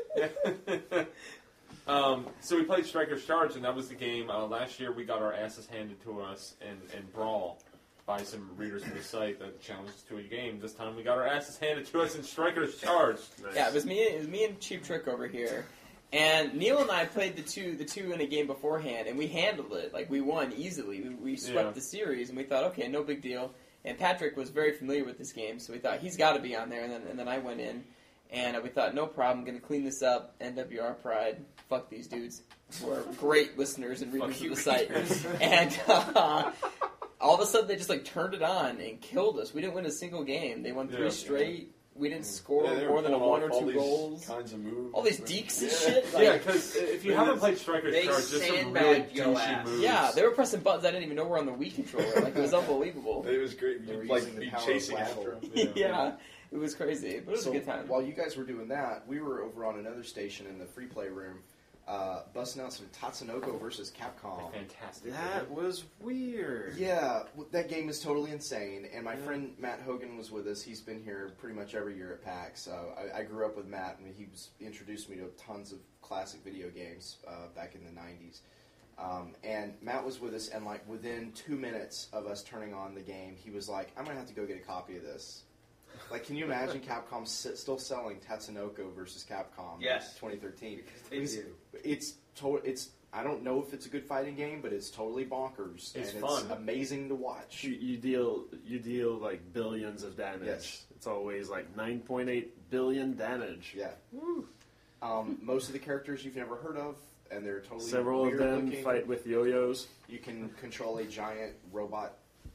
So we played Strikers Charge, and that was the game. Last year we got our asses handed to us in Brawl by some readers of the site that challenged us to a game. This time we got our asses handed to us in Strikers Charge. Nice. Yeah, it was me and Cheap Trick over here. And Neil and I played the two in a game beforehand, and we handled it. Like, we won easily. We swept the series, and we thought, okay, no big deal. And Patrick was very familiar with this game, so we thought, he's got to be on there. And then I went in, and we thought, no problem, going to clean this up. NWR Pride, fuck these dudes. We're great listeners and readers of the site. And all of a sudden they just like turned it on and killed us. We didn't win a single game. They won 3 straight. We didn't score more than 1 or 2 goals. Kinds of moves. All these deeks and shit. Like, because if you haven't played Striker's Charge, there's some really douchey moves. Yeah, they were pressing buttons I didn't even know were on the Wii controller. Like, it was unbelievable. It was great. You'd like be chasing after them. Yeah, it was crazy. But it was a good time. While you guys were doing that, we were over on another station in the free play room, busting out some Tatsunoko versus Capcom. Fantastic. That was weird. Yeah, that game is totally insane. And my friend Matt Hogan was with us. He's been here pretty much every year at PAX. I grew up with Matt, and he introduced me to tons of classic video games back in the 90s. And Matt was with us, and like within 2 minutes of us turning on the game, he was like, "I'm gonna have to go get a copy of this." Like, can you imagine Capcom still selling Tatsunoko versus Capcom? Yes. 2013. Because they do. It's I don't know if it's a good fighting game, but it's totally bonkers. It's and fun. It's amazing to watch. You deal like billions of damage. Yes. It's always like 9.8 billion damage. Yeah. Most of the characters you've never heard of, and they're totally Several of weird them looking. fight with yo-yos. You can control a giant robot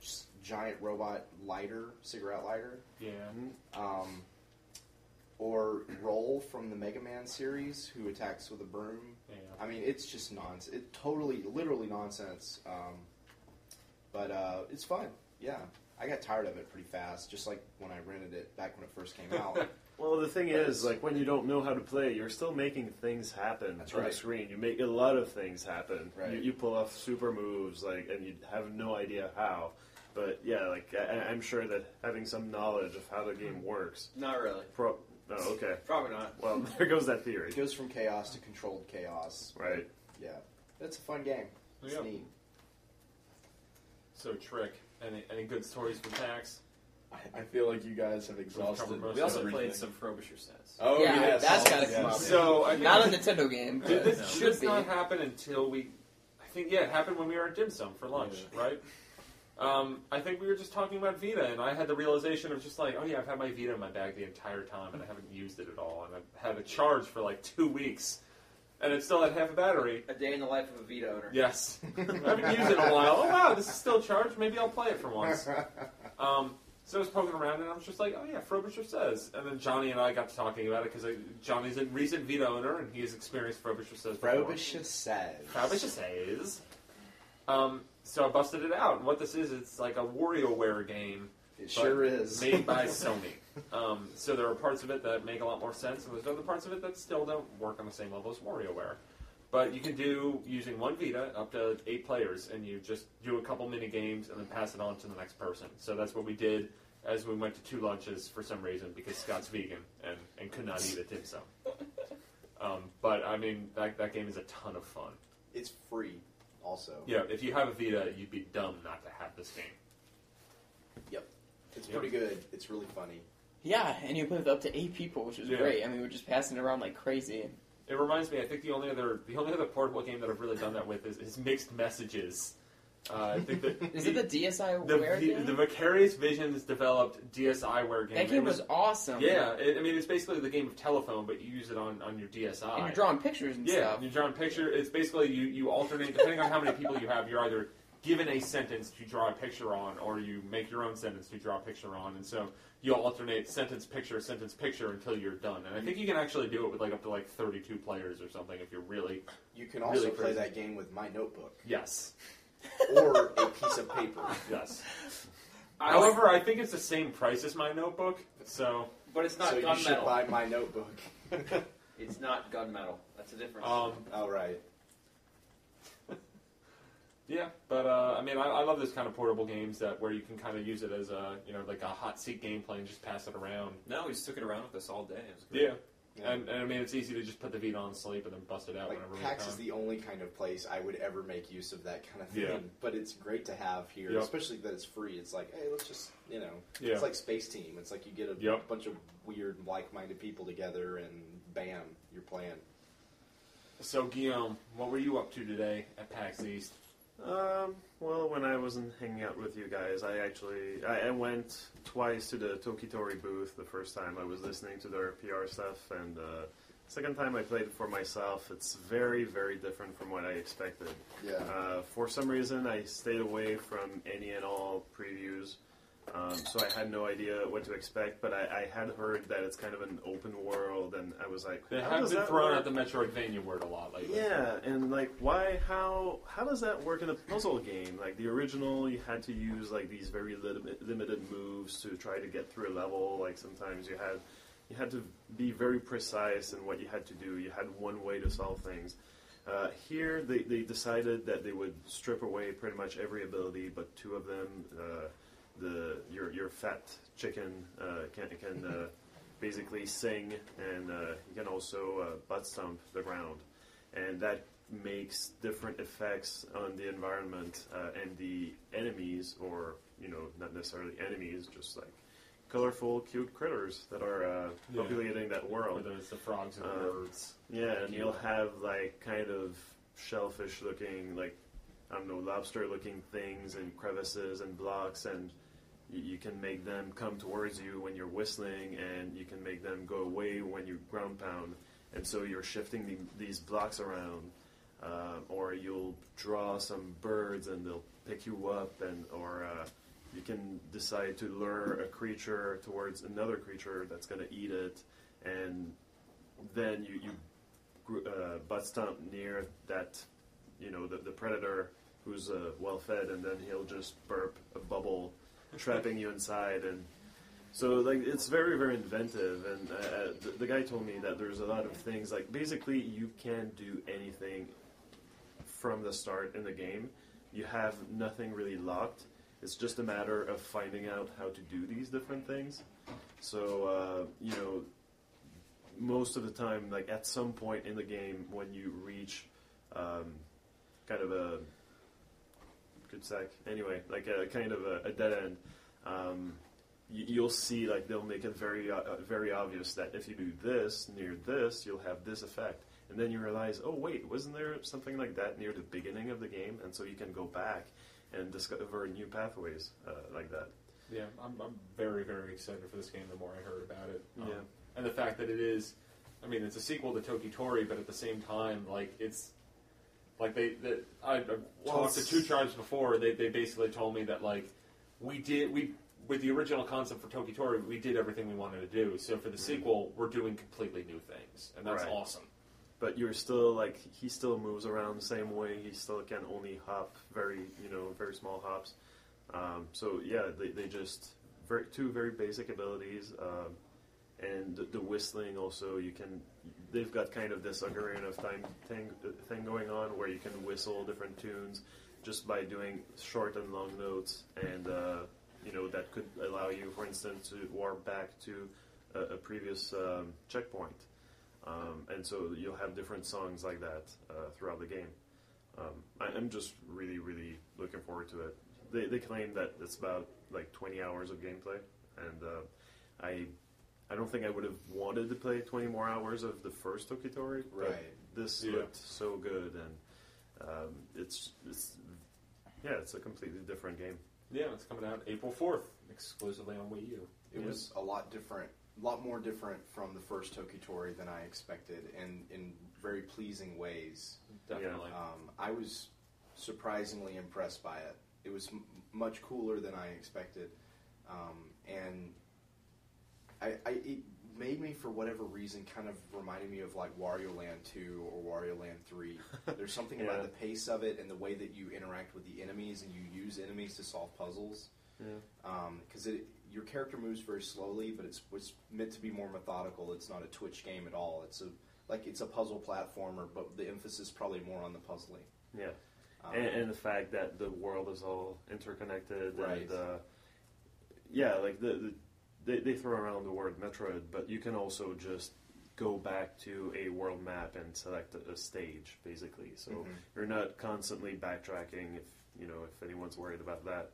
lighter, cigarette lighter. Yeah. Or Roll from the Mega Man series, who attacks with a broom. Yeah. I mean, it's just nonsense. It literally nonsense. But it's fun. Yeah. I got tired of it pretty fast, just like when I rented it back when it first came out. Well, the thing is, like, when you don't know how to play, you're still making things happen on the screen. You make a lot of things happen. Right. You pull off super moves, like, and you have no idea how. But, yeah, like, I'm sure that having some knowledge of how the game works... Not really. Oh, okay. Probably not. Well, there goes that theory. It goes from chaos to controlled chaos. Right. Yeah. It's a fun game. It's Yep. neat. So, Trick, any good stories from PAX? I feel like you guys have exhausted. We also played some Frobisher sets. Oh, yeah, yes. that's gotta come Yes. up. So, I think Not a Nintendo game. But Did this, should be. not happen until we... I think, yeah, it happened when we were at Dim Sum for lunch, right? I think we were just talking about Vita, and I had the realization of just like, oh yeah, I've had my Vita in my bag the entire time, and I haven't used it at all, and I've had it charged for like 2 weeks, and it's still at half a battery. A day in the life of a Vita owner. Yes. I haven't used it in a while. Oh wow, this is still charged. Maybe I'll play it for once. So I was poking around, and I was just like, oh yeah, Frobisher Says. And then Johnny and I got to talking about it, because Johnny's a recent Vita owner, and he has experienced Frobisher Says before. Frobisher Says. Frobisher Says. So I busted it out, and what this is, it's like a WarioWare game. It sure is. Made by Sony. So there are parts of it that make a lot more sense, and there's other parts of it that still don't work on the same level as WarioWare. But you can do, using one Vita, up to 8 players, and you just do a couple mini games and then pass it on to the next person. So that's what we did as we went to 2 lunches for some reason, because Scott's vegan and could not eat at dim sum. But I mean, that game is a ton of fun. It's free, also. Yeah, if you have a Vita, you'd be dumb not to have this game. Yep. It's pretty good. It's really funny. Yeah, and you play with up to 8 people, which was great. I mean, we were just passing it around like crazy. It reminds me, I think the only other portable game that I've really done that with is Mixed Messages. I think that is it the DSiWare game? The Vicarious Visions developed DSiWare game. That game was awesome. Yeah, I mean, it's basically the game of telephone, but you use it on your DSi. And you're drawing pictures and stuff. Yeah, you're drawing pictures. It's basically you alternate, depending on how many people you have, you're either given a sentence to draw a picture on, or you make your own sentence to draw a picture on, and so you'll alternate sentence, picture, until you're done. And I think you can actually do it with up to 32 players or something if you're really. You can also play that game with My Notebook. Yes. Or a piece of paper. Yes. However, I think it's the same price as My Notebook, so. But it's not so gunmetal. You should buy My Notebook. It's not gunmetal. That's a difference. All right. Yeah, but I mean, I love this kind of portable games where you can kind of use it as a a hot seat gameplay and just pass it around. No, we just took it around with us all day. It was great. Yeah. And I mean, it's easy to just put the Vita on sleep and then bust it out whenever we PAX have is the only kind of place I would ever make use of that kind of thing. Yeah. But it's great to have here, Yep. especially that it's free. It's like, hey, let's just, Yeah. it's like Space Team. It's like you get a Yep. bunch of weird, like-minded people together, and bam, you're playing. So, Guillaume, what were you up to today at PAX East? Well, when I wasn't hanging out with you guys, I went twice to the Tokitori booth. The first time I was listening to their PR stuff and second time I played it for myself, it's very, very different from what I expected. Yeah. For some reason, I stayed away from any and all previews, so I had no idea what to expect. But I had heard that it's kind of an open world, and I was like, They how have does been that throwing work? out the Metroidvania word a lot lately. Yeah, and like, why? How does that work in a puzzle game? Like the original, you had to use like these very limited moves to try to get through a level. Like sometimes you had to be very precise in what you had to do. You had one way to solve things. Here, they decided that they would strip away pretty much every ability, but two of them. Your fat chicken can basically sing, and you can also butt stomp the ground, and that makes different effects on the environment and the enemies, or not necessarily enemies, just like colorful, cute critters that are populating that world. Whether it's the frogs and the birds. Yeah, and you'll have like kind of shellfish-looking, like I don't know, lobster-looking things and crevices and blocks, and you can make them come towards you when you're whistling, and you can make them go away when you ground pound. And so you're shifting these blocks around, or you'll draw some birds and they'll pick you up, or you can decide to lure a creature towards another creature that's going to eat it, and then you butt stomp near that, the predator who's well fed, and then he'll just burp a bubble, trapping you inside. And so like it's very, very inventive. And the guy told me that there's a lot of things, like basically you can't do anything from the start in the game. You have nothing really locked. It's just a matter of finding out how to do these different things. So most of the time, like at some point in the game, when you reach kind of a good sack. Anyway, like a kind of a dead end. You'll see, like they'll make it very, very obvious that if you do this near this, you'll have this effect, and then you realize, oh wait, wasn't there something like that near the beginning of the game? And so you can go back and discover new pathways like that. Yeah, I'm very, very excited for this game the more I heard about it. Yeah. And the fact that it is, I mean, it's a sequel to Toki-Tori, but at the same time, like, it's, like, I talked to Two Tribes before, they basically told me that, like, with the original concept for Toki-Tori, we did everything we wanted to do, so for the sequel, we're doing completely new things, and that's awesome. But you're still, like, he still moves around the same way, he still can only hop very small hops. So, yeah, they just, two very basic abilities, and the whistling also, they've got kind of this Ocarina of Time thing going on where you can whistle different tunes just by doing short and long notes, and that could allow you, for instance, to warp back to a previous checkpoint, and so you'll have different songs like that throughout the game. I'm just really, really looking forward to it. They claim that it's about like 20 hours of gameplay, and I don't think I would have wanted to play 20 more hours of the first Toki-Tori, but this looked so good, and it's a completely different game. Yeah, it's coming out April 4th, exclusively on Wii U. It was a lot more different from the first Toki-Tori than I expected, and in very pleasing ways. Definitely. I was surprisingly impressed by it. It was much cooler than I expected, and it made me, for whatever reason, kind of reminded me of like Wario Land 2 or Wario Land 3. There's something about the pace of it and the way that you interact with the enemies and you use enemies to solve puzzles. Because your character moves very slowly, but it's meant to be more methodical. It's not a Twitch game at all. It's a puzzle platformer, but the emphasis is probably more on the puzzling. Yeah, and the fact that the world is all interconnected, right? And like they throw around the word Metroid, but you can also just go back to a world map and select a stage, basically. So you're not constantly backtracking if anyone's worried about that.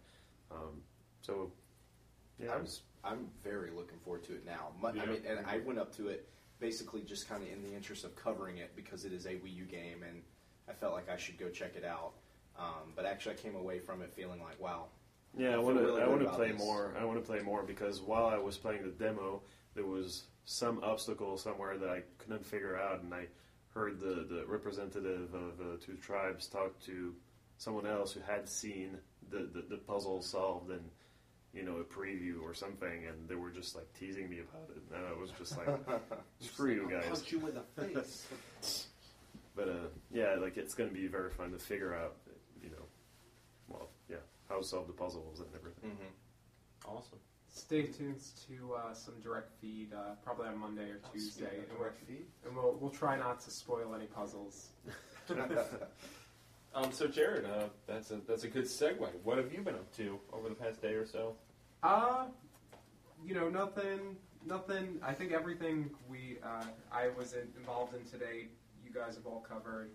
I'm very looking forward to it now. I mean, and I went up to it basically just kind of in the interest of covering it because it is a Wii U game, and I felt like I should go check it out. But actually, I came away from it feeling like, wow. Yeah, I want to play more. I want to play more because while I was playing the demo, there was some obstacle somewhere that I couldn't figure out, and I heard the representative of two tribes talk to someone else who had seen the puzzle solved in, you know, a preview or something, and they were just like teasing me about it, and I was just like, screw you guys. Punch you in the face. But yeah, like it's going to be very fun to figure out, you know, well, yeah, how to solve the puzzles and everything. Mm-hmm. Awesome. Stay tuned to some direct feed, probably on Monday or Tuesday, and we'll try not to spoil any puzzles. So Jared, that's a good segue. What have you been up to over the past day or so? You know, nothing. I think everything I was involved in today, you guys have all covered.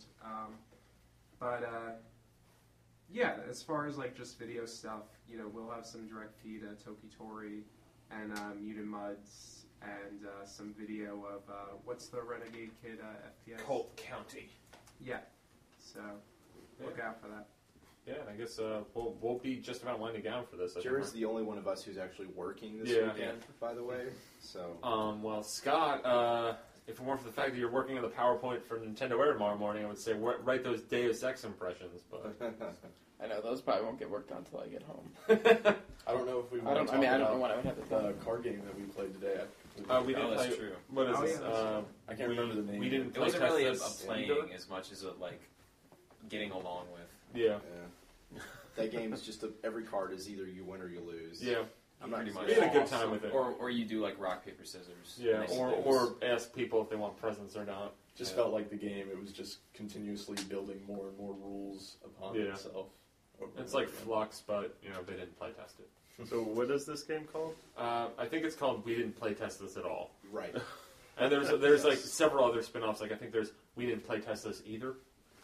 Yeah, as far as like just video stuff, you know, we'll have some direct feed Toki Tori and Mutant Muds and some video of what's the Renegade Kid FPS? Colt County. Yeah. So look out for that. Yeah, I guess we'll be just about winding down for this. Jared's the only one of us who's actually working this weekend, by the way. So. Well, Scott, if it weren't for the fact that you're working on the PowerPoint for Nintendo Air tomorrow morning, I would say write those Deus Ex impressions. But I know those probably won't get worked on until I get home. I don't know if we. I don't know what I would have to the card game that we played today. We didn't play. True. What is this? I can't remember the name. We didn't. It wasn't really a this playing either. as much as like getting along with. Yeah. That game is just every card is either you win or you lose. Yeah. I'm not pretty much. We had a good time with it. Or you do like rock paper scissors. Yeah. Or ask people if they want presents or not. Just felt like the game. It was just continuously building more and more rules upon itself. It's like Flux, but you know they didn't play test it. So what is this game called? I think it's called We Didn't Play Test This at All. Right. And there's like several other spin-offs. Like I think there's We Didn't Play Test This Either.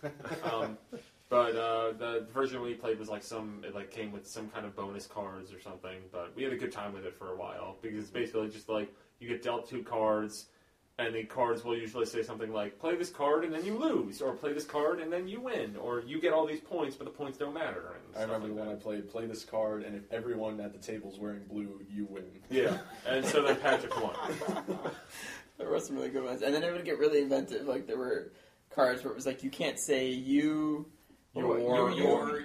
But the version we played was like it came with some kind of bonus cards or something. But we had a good time with it for a while because it's basically just like you get dealt 2 cards, and the cards will usually say something like play this card and then you lose, or play this card and then you win, or you get all these points but the points don't matter. I remember the one I played, play this card, and if everyone at the table's wearing blue, you win. Yeah, and so then Patrick won. There were some really good ones, and then it would get really inventive. Like there were cards where it was like you can't say you, or yours.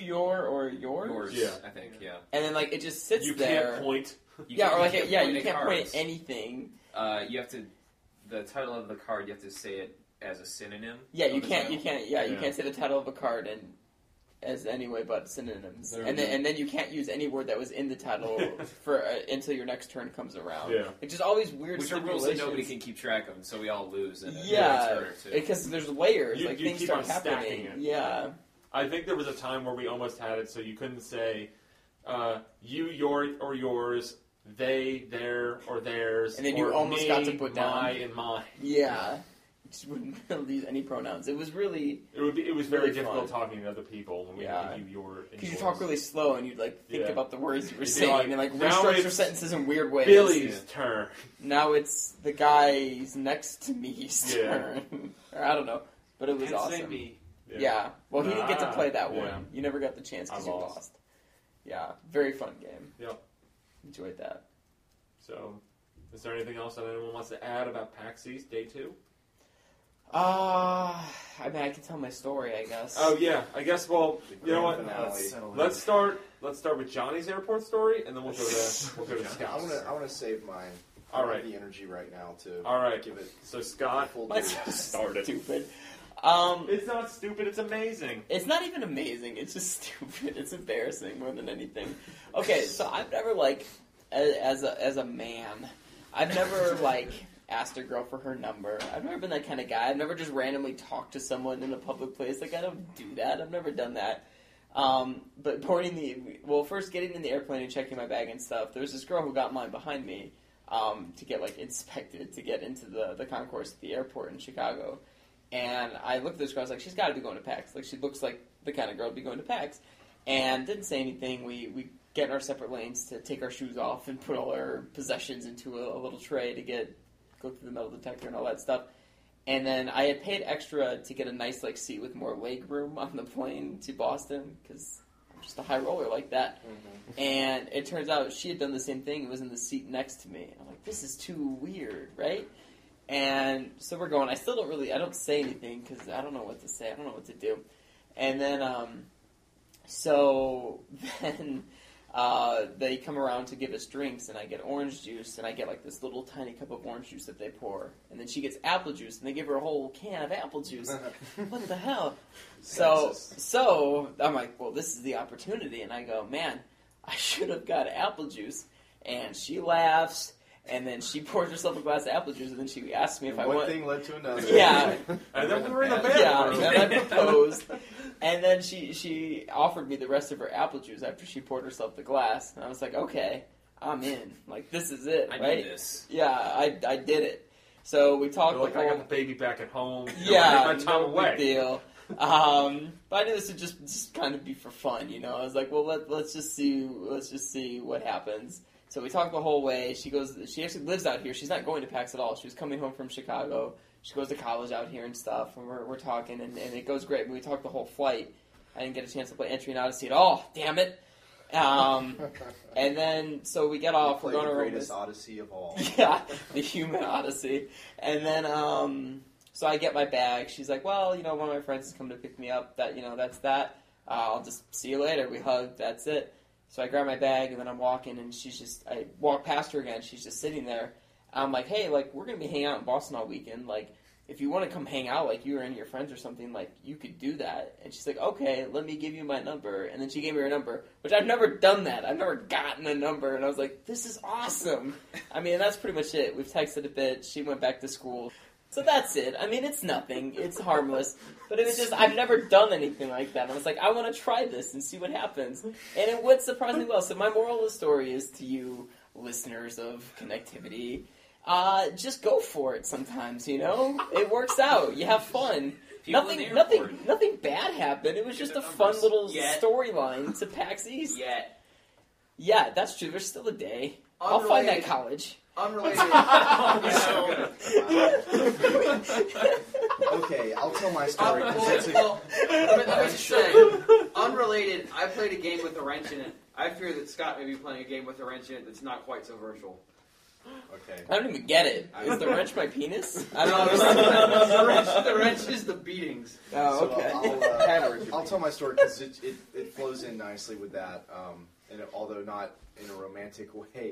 Yeah, I think. Yeah. And then like it just sits you there. You can't point. You can't point anything. You have to. The title of the card, you have to say it as a synonym. Yeah, you can't. You can't say the title of a card and as any way but synonyms. And then you can't use any word that was in the title for until your next turn comes around. Yeah, it's just all these weird. Which are rules that nobody can keep track of, and so we all lose. In a turn or two. Because there's layers. Like you things keep start on happening. stacking it. Yeah. I think there was a time where we almost had it so you couldn't say you, your, or yours, they, their, or theirs, and then or you almost me, got to put down my, and mine. Yeah, you just wouldn't use any pronouns. It was really It was very really difficult fun. talking to other people when we had you, your, and because you yours. talk really slow and you'd like think about the words you were You'd be saying like, and like now restructure it's sentences in weird ways. Billy's turn. Now it's the guy's next to me's turn. Or I don't know, but it was awesome. Yeah. Well, he didn't get to play that one. You never got the chance because you lost. Yeah, very fun game. Yep. Enjoyed that. So, is there anything else that anyone wants to add about PAX East Day 2? I mean, I can tell my story, I guess. Oh yeah, I guess. Well, you know what? Let's start with Johnny's airport story, and then we'll go to Scott's. I want to save mine. All right. The energy right now to give it. So Scott, let's started. Stupid. It's not stupid. It's amazing. It's not even amazing. It's just stupid. It's embarrassing more than anything. Okay, so I've never as a man, I've never asked a girl for her number. I've never been that kind of guy. I've never just randomly talked to someone in a public place. I don't do that. I've never done that. But first getting in the airplane and checking my bag and stuff, there was this girl who got in line behind me to get inspected to get into the concourse at the airport in Chicago. And I looked at this girl, I was like, she's got to be going to PAX. She looks like the kind of girl to be going to PAX. And didn't say anything. We get in our separate lanes to take our shoes off and put all our possessions into a little tray to go through the metal detector and all that stuff. And then I had paid extra to get a nice seat with more leg room on the plane to Boston, because just a high roller like that. Mm-hmm. And it turns out she had done the same thing. It was in the seat next to me. I'm like, this is too weird, right? And so we're going. I don't say anything because I don't know what to say. I don't know what to do. And then, they come around to give us drinks, and I get orange juice, and I get like this little tiny cup of orange juice that they pour, and then she gets apple juice, and they give her a whole can of apple juice. What the hell? So I'm like, well, this is the opportunity, and I go, man, I should have got apple juice. And she laughs, and then she pours herself a glass of apple juice, and then she asks me if I want. One thing led to another. Yeah. And then we were in the bathroom. Yeah, and then I proposed. And then she offered me the rest of her apple juice after she poured herself the glass. And I was like, okay, I'm in. Like, this is it, right? I did this. Yeah, I did it. So we talked like, I got the baby back at home. Yeah, my time away. Big deal. But I knew this would just kind of be for fun, you know. I was like, well, let's just see what happens. So we talked the whole way. She actually lives out here. She's not going to PAX at all. She was coming home from Chicago. She goes to college out here and stuff, and we're talking, and it goes great. But we talked the whole flight. I didn't get a chance to play Entry and Odyssey at all. Damn it. And then, so we get off. We're going to the greatest Odyssey of all. Yeah, the human Odyssey. And then, so I get my bag. She's like, well, you know, one of my friends is coming to pick me up. That's that. I'll just see you later. We hug. That's it. So I grab my bag, and then I'm walking, and I walk past her again. She's just sitting there. I'm like, hey, like, we're going to be hanging out in Boston all weekend. Like, if you want to come hang out, like, you or any of your friends or something, like, you could do that. And she's like, okay, let me give you my number. And then she gave me her number, which I've never done that. I've never gotten a number. And I was like, this is awesome. I mean, that's pretty much it. We've texted a bit. She went back to school. So that's it. I mean, it's nothing. It's harmless. But it was just, I've never done anything like that. And I was like, I want to try this and see what happens. And it went surprisingly well. So my moral of the story is to you listeners of Connectivity, just go for it sometimes, you know? It works out. You have fun. Nothing bad happened. It was just a fun little storyline to PAX East. Yeah, that's true. There's still a day. I'll find that college. Unrelated. Okay, I'll tell my story. Let me just say, unrelated, I played a game with a wrench in it. I fear that Scott may be playing a game with a wrench in it that's not quite so virtual. Okay. I don't even get it. Is the wrench my penis? I don't know. The wrench is the beatings. Oh, okay. So I'll tell my story because it flows in nicely with that, although not in a romantic way.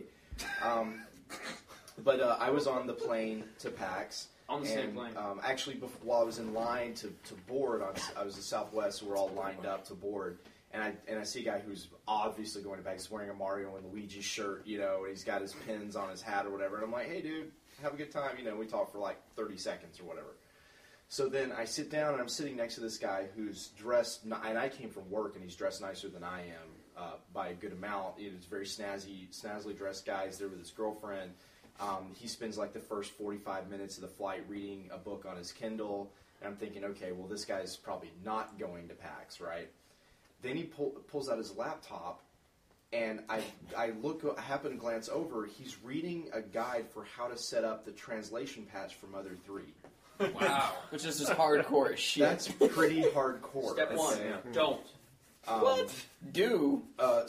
But I was on the plane to PAX. On the same plane. Actually, while I was in line to board, I was at Southwest, so we're all lined up to board. And I see a guy who's obviously going to PAX. He's wearing a Mario and Luigi shirt, you know, and he's got his pins on his hat or whatever. And I'm like, hey, dude, have a good time. You know, we talk for like 30 seconds or whatever. So then I sit down, and I'm sitting next to this guy who's dressed, and I came from work, and he's dressed nicer than I am by a good amount. He's a very snazzily dressed guy. He's there with his girlfriend. He spends like the first 45 minutes of the flight reading a book on his Kindle. And I'm thinking, okay, well, this guy's probably not going to PAX, right? Then he pulls out his laptop, and I happen to glance over. He's reading a guide for how to set up the translation patch for Mother 3. Wow. Which is just hardcore as shit. That's pretty hardcore. Step one, don't. What? Do.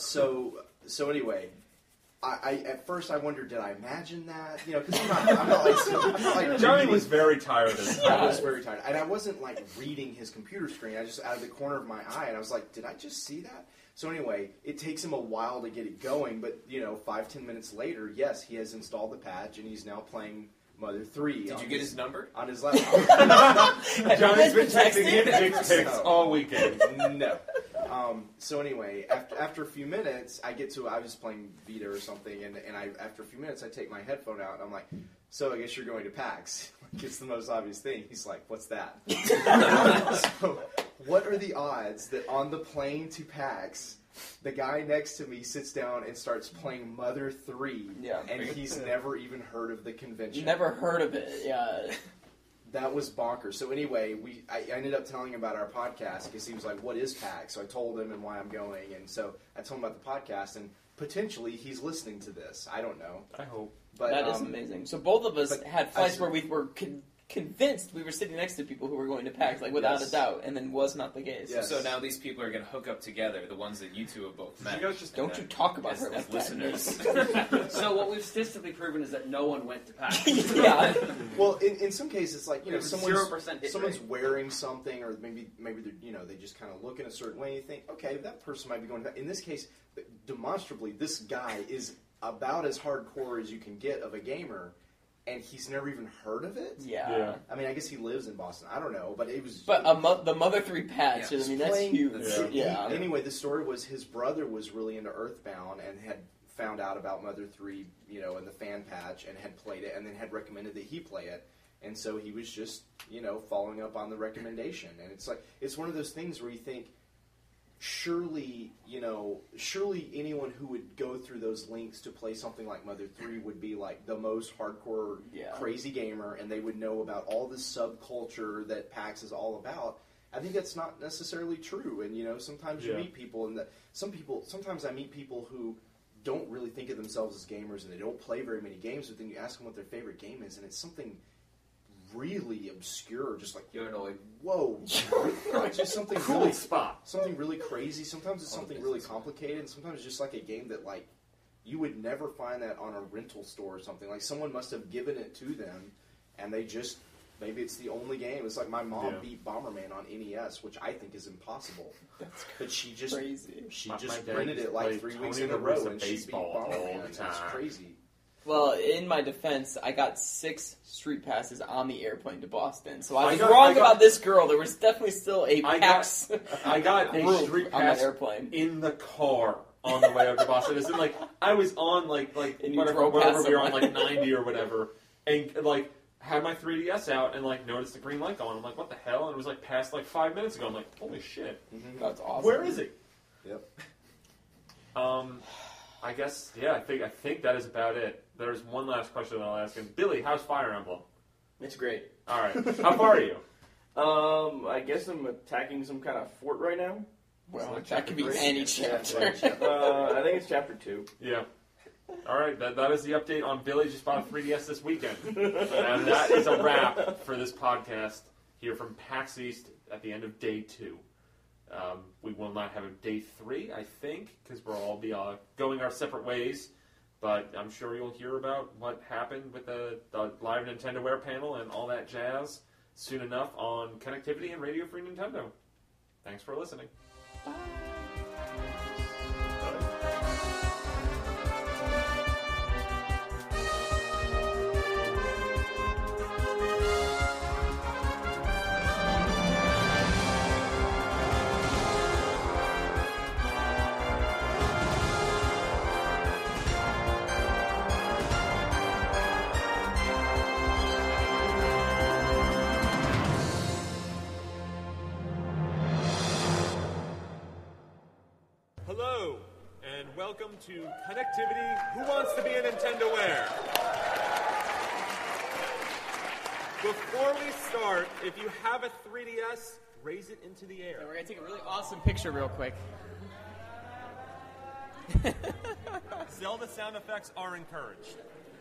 So anyway, I at first I wondered, did I imagine that? You know, because I'm not like Johnny was very tired of this. I was very tired, and I wasn't like reading his computer screen. I just out of the corner of my eye, and I was like, did I just see that? So anyway, it takes him a while to get it going, but 5-10 minutes later, yes, he has installed the patch, and he's now playing Mother 3. Did you get his number? On his laptop. Johnny's been texting him dick pics all weekend. No. So anyway, after a few minutes, I was playing Vita or something, and after a few minutes, I take my headphone out, and I'm like, so I guess you're going to PAX. It's the most obvious thing. He's like, what's that? So, what are the odds that on the plane to PAX, the guy next to me sits down and starts playing Mother 3, and he's never even heard of the convention. Never heard of it, yeah. That was bonkers. So anyway, I ended up telling him about our podcast because he was like, what is PAX? So I told him and why I'm going. And so I told him about the podcast, and potentially he's listening to this. I don't know. I hope. But that is amazing. So both of us had flights where we were convinced we were sitting next to people who were going to PAX, like without a doubt, and then was not the case. Yes. So now these people are going to hook up together, the ones that you two have both met. You guys just don't you talk about her like listeners. So what we've statistically proven is that no one went to PAX. Yeah. Well, in some cases, like someone's 0% wearing something, or maybe they're, they just kind of look in a certain way. And you think, okay, that person might be going to PAX. In this case, demonstrably, this guy is about as hardcore as you can get of a gamer. And he's never even heard of it? Yeah. I mean, I guess he lives in Boston. I don't know, but it was... But the Mother 3 patch, I mean, that's huge. Yeah. Anyway, the story was his brother was really into Earthbound and had found out about Mother 3, and the fan patch, and had played it, and then had recommended that he play it. And so he was just, following up on the recommendation. And it's one of those things where you think, surely anyone who would go through those links to play something like Mother 3 would be like the most hardcore, crazy gamer, and they would know about all this subculture that PAX is all about. I think that's not necessarily true, and sometimes you meet people, and sometimes I meet people who don't really think of themselves as gamers, and they don't play very many games, but then you ask them what their favorite game is, and it's something really obscure, just like whoa, it's just something cool really something really crazy. Sometimes it's something really complicated, and sometimes it's just like a game that like you would never find that on a rental store or something. Like someone must have given it to them, and they just maybe it's the only game. It's like my mom beat Bomberman on NES, which I think is impossible. But she just crazy. She just rented it like 3 weeks in a row, and she beat Bomberman. It's crazy. Well, in my defense, I got 6 street passes on the airplane to Boston. So I was wrong about this girl. There was definitely still a PAX I got a street pass on that airplane. in the car on the way up to Boston. It's like I was on like whatever we were on, like 90 or whatever, and like had my 3DS out and like noticed the green light on. I'm like, what the hell? And it was like past like 5 minutes ago. I'm like, holy shit. Mm-hmm. That's awesome. Where is he? Yep. I guess, I think that is about it. There's one last question that I'll ask him. Billy, how's Fire Emblem? It's great. All right. How far are you? I guess I'm attacking some kind of fort right now. Well, that could be any chapter. I think it's chapter 2. Yeah. All right. That is the update on Billy just bought a 3DS this weekend. And that is a wrap for this podcast here from PAX East at the end of day 2. We will not have a day 3, I think, because we'll all be going our separate ways. But I'm sure you'll hear about what happened with the live NintendoWare panel and all that jazz soon enough on Connectivity and Radio Free Nintendo. Thanks for listening. Bye. Welcome to Connectivity, Who Wants to Be a NintendoWare? Before we start, if you have a 3DS, raise it into the air. We're going to take a really awesome picture real quick. Zelda sound effects are encouraged.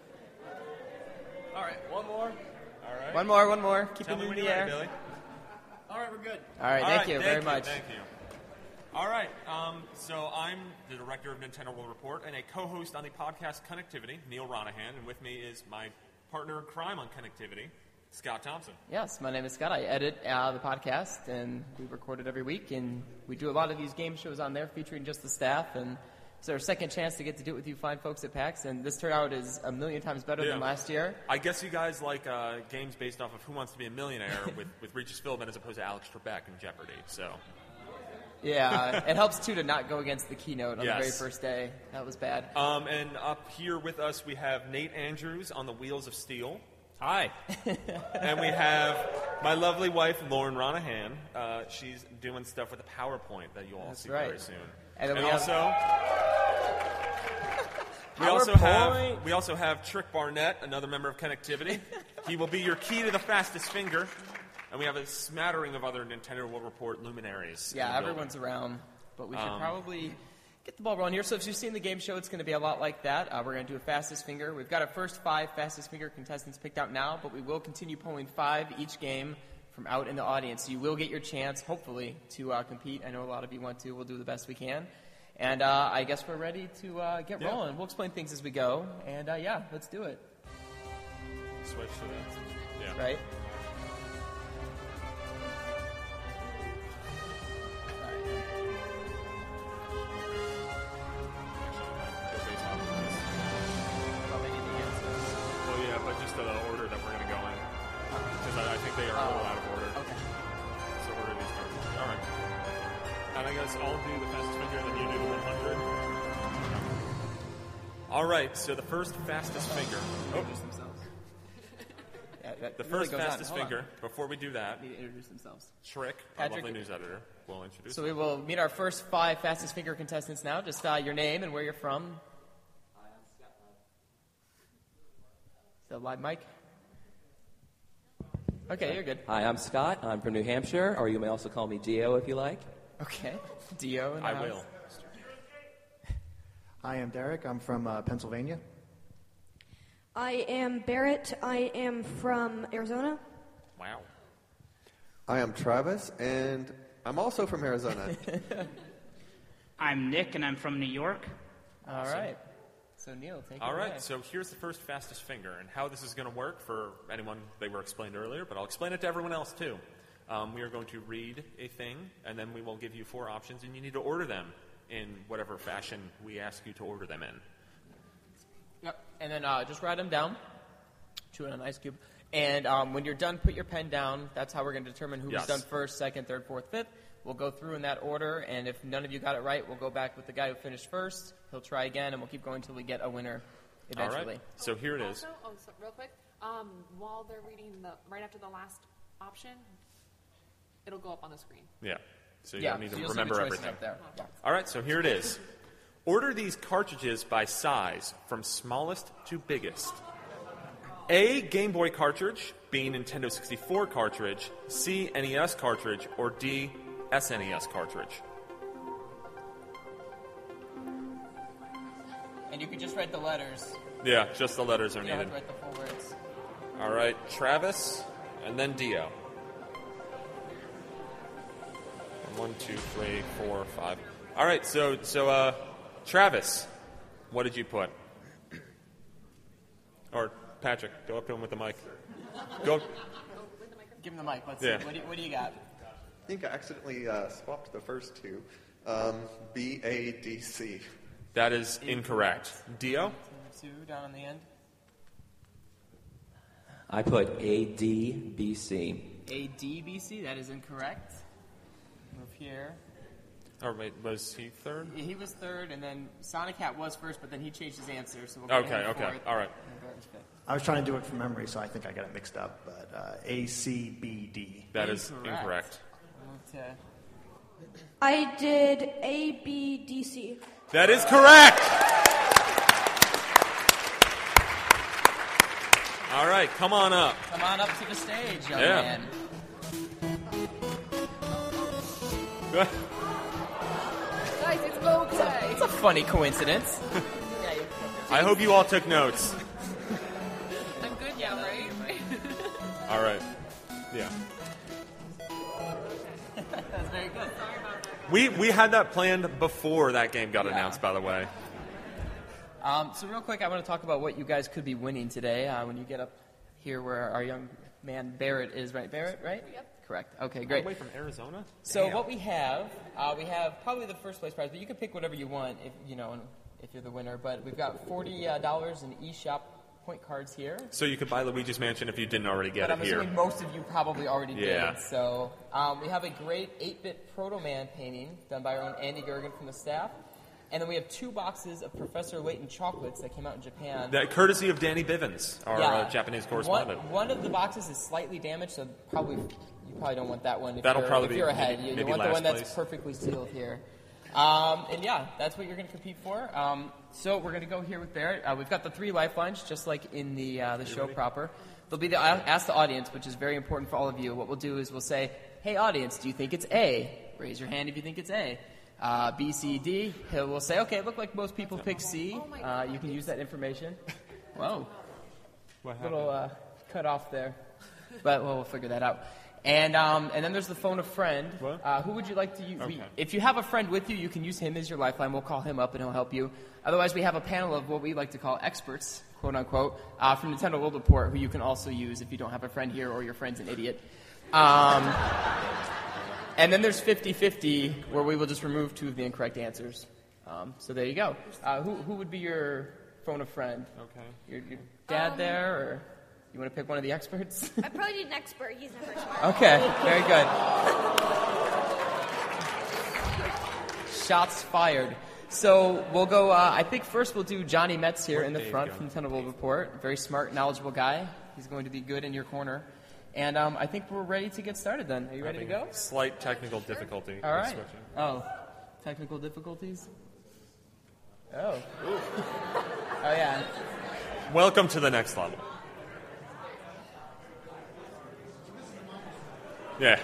All right, one more. All right. One more. Keep it in the air. Ready, Billy. All right, we're good. All right, thank you very much. Thank you. All right, so I'm the director of Nintendo World Report and a co-host on the podcast Connectivity, Neil Ronahan, and with me is my partner in crime on Connectivity, Scott Thompson. Yes, my name is Scott. I edit the podcast, and we record it every week, and we do a lot of these game shows on there featuring just the staff, and it's our second chance to get to do it with you fine folks at PAX, and this turnout is a million times better than last year. I guess you guys like games based off of Who Wants to Be a Millionaire with Regis Philbin as opposed to Alex Trebek in Jeopardy, so... Yeah, it helps, too, to not go against the keynote on the very first day. That was bad. And up here with us, we have Nate Andrews on the Wheels of Steel. Hi. And we have my lovely wife, Lauren Ronahan. She's doing stuff with the PowerPoint that you'll all see very soon. And then we also have Trick Barnett, another member of Connectivity. He will be your key to the fastest finger. And we have a smattering of other Nintendo World Report luminaries. Yeah, everyone's around, but we should probably get the ball rolling here. So if you've seen the game show, it's going to be a lot like that. We're going to do a fastest finger. We've got our first 5 fastest finger contestants picked out now, but we will continue pulling 5 each game from out in the audience. So you will get your chance, hopefully, to compete. I know a lot of you want to. We'll do the best we can. And I guess we're ready to get rolling. We'll explain things as we go. And let's do it. Switch to that. Yeah. Right? The order that we're going to go in, because I think they are a little out of order. Okay. So order these cards. All right. And I guess I'll do the fastest finger, and then you do the 100. All right. So the first fastest finger. Introduce themselves. The first fastest finger. Before we do that, need to introduce themselves. Shrick, our lovely news editor, will introduce. So we will meet our first 5 fastest finger contestants now. Just your name and where you're from. The live mic? Okay, you're good. Hi, I'm Scott. I'm from New Hampshire, or you may also call me Dio if you like. Okay, Dio in the house. will. I am Derek. I'm from Pennsylvania. I am Barrett. I am from Arizona. Wow. I am Travis, and I'm also from Arizona. I'm Nick, and I'm from New York. All right. So, Neil, take it away. All right, so here's the first fastest finger, and how this is going to work for anyone, they were explained earlier, but I'll explain it to everyone else, too. We are going to read a thing, and then we will give you 4 options, and you need to order them in whatever fashion we ask you to order them in. Yep, and then just write them down, chew it on an ice cube, and when you're done, put your pen down. That's how we're going to determine who's done first, second, third, fourth, fifth. We'll go through in that order, and if none of you got it right, we'll go back with the guy who finished first. He'll try again, and we'll keep going until we get a winner eventually. All right. So here it is. Also, real quick, while they're reading right after the last option, it'll go up on the screen. Yeah. So you don't need to remember everything. Up there. Yeah. All right, so here it is. Order these cartridges by size, from smallest to biggest. A, Game Boy cartridge, B, Nintendo 64 cartridge, C, NES cartridge, or D, SNES cartridge. And you can just write the letters. Yeah, just the letters are You don't needed. have to write the full words. All right, Travis, and then Dio. 1, 2, 3, 4, 5. All right, so Travis, what did you put? Or Patrick, go up to him with the mic. Go. Give him the mic. Let's see. What do you got? I think I accidentally swapped the first 2. BADC. That is incorrect. Dio? 2 down on the end. I put ADBC. ADBC, that is incorrect. Move here. Oh, wait, was he third? He was third, and then Sonic Hat was first, but then he changed his answer, so we'll go Okay, all right. I was trying to do it from memory, so I think I got it mixed up, but ACBD. That is incorrect. I did ABDC. That is correct! All right, come on up. Come on up to the stage, young man. Guys, it's okay. It's a funny coincidence. I hope you all took notes. I'm good, yeah, right? All right. Yeah. That's very good. Sorry about that. We had that planned before that game got announced, by the way. So real quick, I want to talk about what you guys could be winning today when you get up here where our young man Barrett is. Right, Barrett, right? Yep. Correct. Okay, great. All the way from Arizona? So Damn. what we have probably the first place prize, but you can pick whatever you want if you're the winner. But we've got $40 in eShop point cards here. So you could buy Luigi's Mansion if you didn't already get but it here. I'm assuming most of you probably already Yeah. did. So we have a great 8-bit Proto Man painting done by our own Andy Gergen from the staff. And then we have 2 boxes of Professor Layton chocolates that came out in Japan. That courtesy of Danny Bivens, our Japanese correspondent. One of the boxes is slightly damaged, so you probably don't want that one. If you're ahead. You want the one that's perfectly sealed here. And that's what you're going to compete for. So we're going to go here with Barrett. We've got the 3 lifelines, just like in the show proper. There'll be the Ask the Audience, which is very important for all of you. What we'll do is we'll say, hey, audience, do you think it's A? Raise your hand if you think it's A. B, C, D. We'll say, okay, it looked like most people pick C. You can use that information. Whoa. What little cut off there. But we'll figure that out. And then there's the phone a friend. Who would you like to use? Okay. If you have a friend with you, you can use him as your lifeline. We'll call him up and he'll help you. Otherwise, we have a panel of what we like to call experts, quote unquote, from Nintendo World Report, who you can also use if you don't have a friend here or your friend's an idiot. And then there's 50-50, where we will just remove 2 of the incorrect answers. So there you go. Who would be your phone a friend? Okay. Your dad there, or you want to pick one of the experts? I probably need an expert. He's never tried. Okay, very good. Shots fired. So we'll go, I think first we'll do Johnny Metz here in the front from Nintendo World Report. Very smart, knowledgeable guy. He's going to be good in your corner. And I think we're ready to get started then. Are you ready to go? Slight technical difficulty. All right. Oh, technical difficulties? Oh. Oh, yeah. Welcome to the next level. Yeah.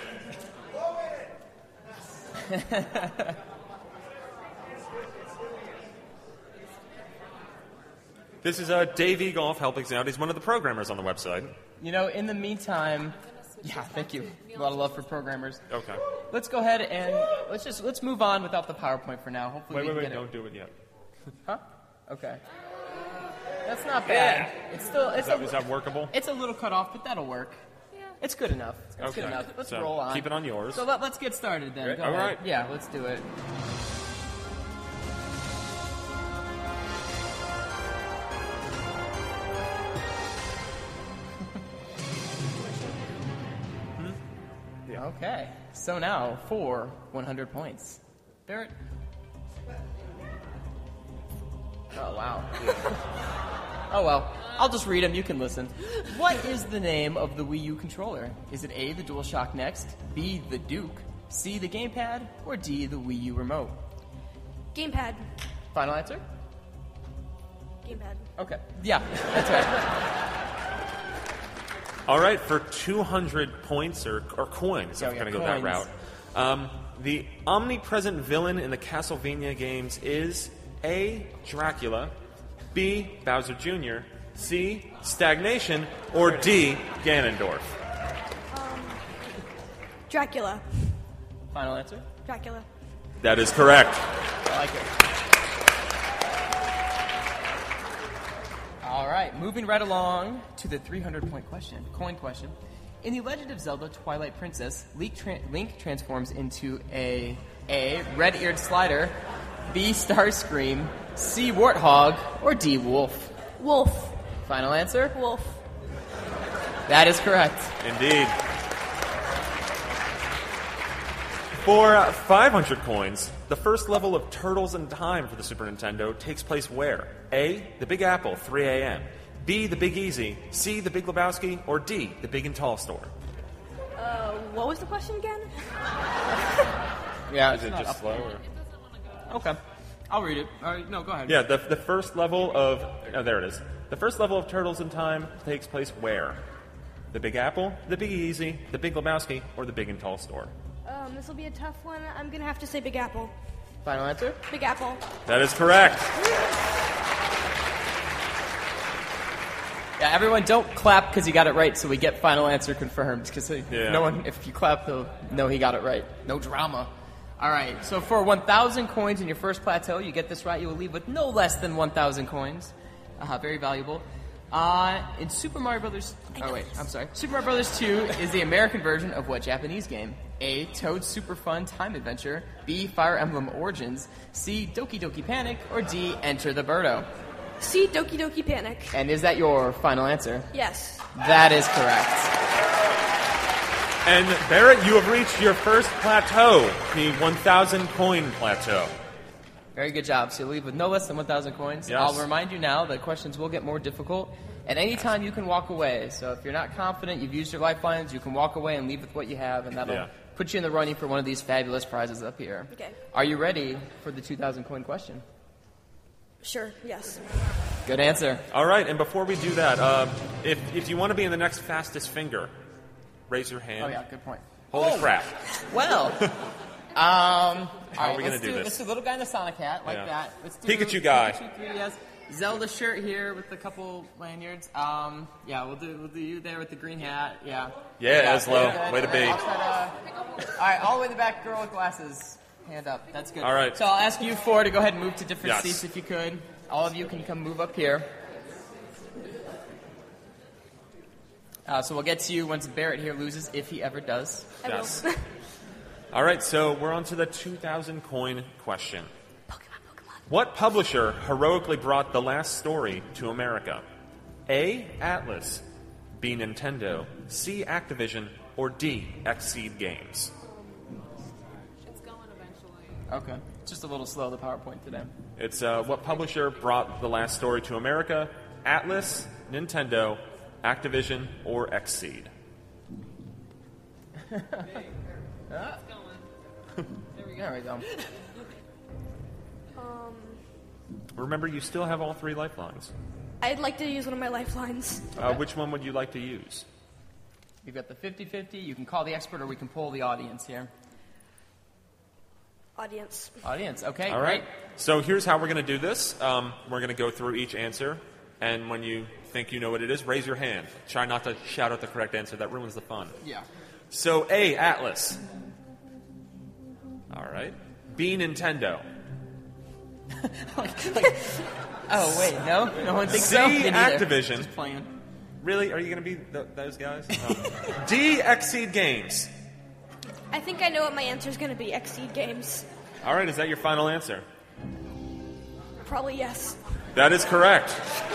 This is Dave Egolf helping out. He's one of the programmers on the website. You know, in the meantime, yeah, thank you. A lot of love for programmers. Okay. Let's go ahead and let's move on without the PowerPoint for now. Hopefully, wait, don't do it yet. Huh? Okay. That's not bad. Yeah. It's still. Is that workable? It's a little cut off, but that'll work. Yeah. It's good enough. It's good enough. Let's roll on. Keep it on yours. So let's get started then. Right. Go All ahead. right. Yeah, let's do it. Okay, so now for 100 points. Barrett? Oh, wow. Oh, well. I'll just read them. You can listen. What is the name of the Wii U controller? Is it A, the DualShock Next, B, the Duke, C, the Gamepad, or D, the Wii U remote? Gamepad. Final answer? Gamepad. Okay. Yeah, that's right. All right, for 200 points or coins, if we're going to go that route. The omnipresent villain in the Castlevania games is A, Dracula, B, Bowser Jr., C, Stagnation, or D, Ganondorf. Dracula. Final answer? Dracula. That is correct. I like it. All right, moving right along to the 300-point coin question. In The Legend of Zelda Twilight Princess, Link transforms into A, red-eared slider, B, Starscream, C, warthog, or D, wolf? Wolf. Final answer? Wolf. That is correct. Indeed. For 500 coins, the first level of Turtles in Time for the Super Nintendo takes place where? A, the Big Apple, 3 a.m., B, the Big Easy, C, the Big Lebowski, or D, the Big and Tall Store? What was the question again? Yeah, is it just slow? Or? Okay. I'll read it. All right, no, go ahead. Yeah, the first level of... Oh, there it is. The first level of Turtles in Time takes place where? The Big Apple, the Big Easy, the Big Lebowski, or the Big and Tall Store? This will be a tough one. I'm going to have to say Big Apple. Final answer? Big Apple. That is correct. Yeah, everyone don't clap because you got it right so we get final answer confirmed. Because no one, if you clap, they'll know he got it right. No drama. All right, so for 1,000 coins in your first plateau, you get this right, you will leave with no less than 1,000 coins. Very valuable. In Super Mario Brothers... Oh, wait, I'm sorry. Super Mario Brothers 2 is the American version of what Japanese game? A, Toad's Super Fun Time Adventure, B, Fire Emblem Origins, C, Doki Doki Panic, or D, Enter the Birdo? C, Doki Doki Panic. And is that your final answer? Yes. That is correct. And Barrett, you have reached your first plateau, the 1,000 coin plateau. Very good job. So you'll leave with no less than 1,000 coins. Yes. I'll remind you now that questions will get more difficult. At any time, you can walk away. So if you're not confident, you've used your lifelines, you can walk away and leave with what you have, and that'll put you in the running for one of these fabulous prizes up here. Okay. Are you ready for the 2,000 coin question? Sure, yes. Good answer. All right, and before we do that, if you want to be in the next fastest finger, raise your hand. Oh, yeah, good point. Holy crap. Well, How are we going to do Let's this? do little guy in the Sonic hat, like Yeah. that. Let's do Pikachu guy. Pikachu 3DS. Zelda shirt here with a couple lanyards. Yeah, we'll do you there with the green hat. Yeah. Yeah, Eslo. Good. Way to be. I'll try to, all right, all the way in the back, girl with glasses. Hand up. That's good. All right. So I'll ask you four to go ahead and move to different Yes. seats if you could. All of you can come move up here. So we'll get to you once Barrett here loses, if he ever does. Yes. All right, so we're on to the 2,000 coin question. What publisher heroically brought The Last Story to America? A. Atlas, B. Nintendo, C. Activision, or D. Xseed Games? It's going eventually. Okay. Just a little slow, the PowerPoint today. It's what publisher brought The Last Story to America? Atlas, Nintendo, Activision, or Xseed? There we go. Um, Remember, you still have all three lifelines. I'd like to use one of my lifelines. Which one would you like to use? You've got the 50-50. You can call the expert or we can poll the audience here. Audience. Audience, okay, All right. So here's how we're going to do this. We're going to go through each answer, and when you think you know what it is, raise your hand. Try not to shout out the correct answer. That ruins the fun. Yeah. So A, Atlas. All right. B, Nintendo. Oh, wait, no? No one thinks C, so? Me neither. Activision. Just playing. Really? Are you going to be those guys? D, Xseed Games. I think I know what my answer is going to be. Xseed Games. All right. Is that your final answer? Probably yes. That is correct.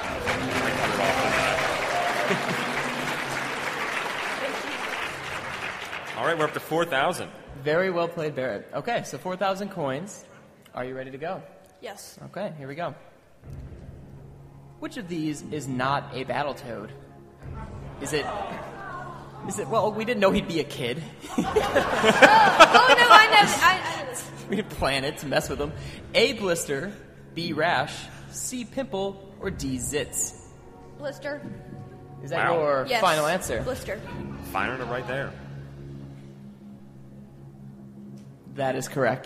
All right. We're up to 4,000. Very well played, Barrett. Okay, so 4,000 coins. Are you ready to go? Yes. Okay, here we go. Which of these is not a Battletoad? Is it, well, we didn't know he'd be a kid. Oh, no, I know this. We didn't plan it to mess with him. A, Blister, B, Rash, C, Pimple, or D, Zitz? Blister. Is that your Yes. final answer? Blister. Firing it right there. That is correct.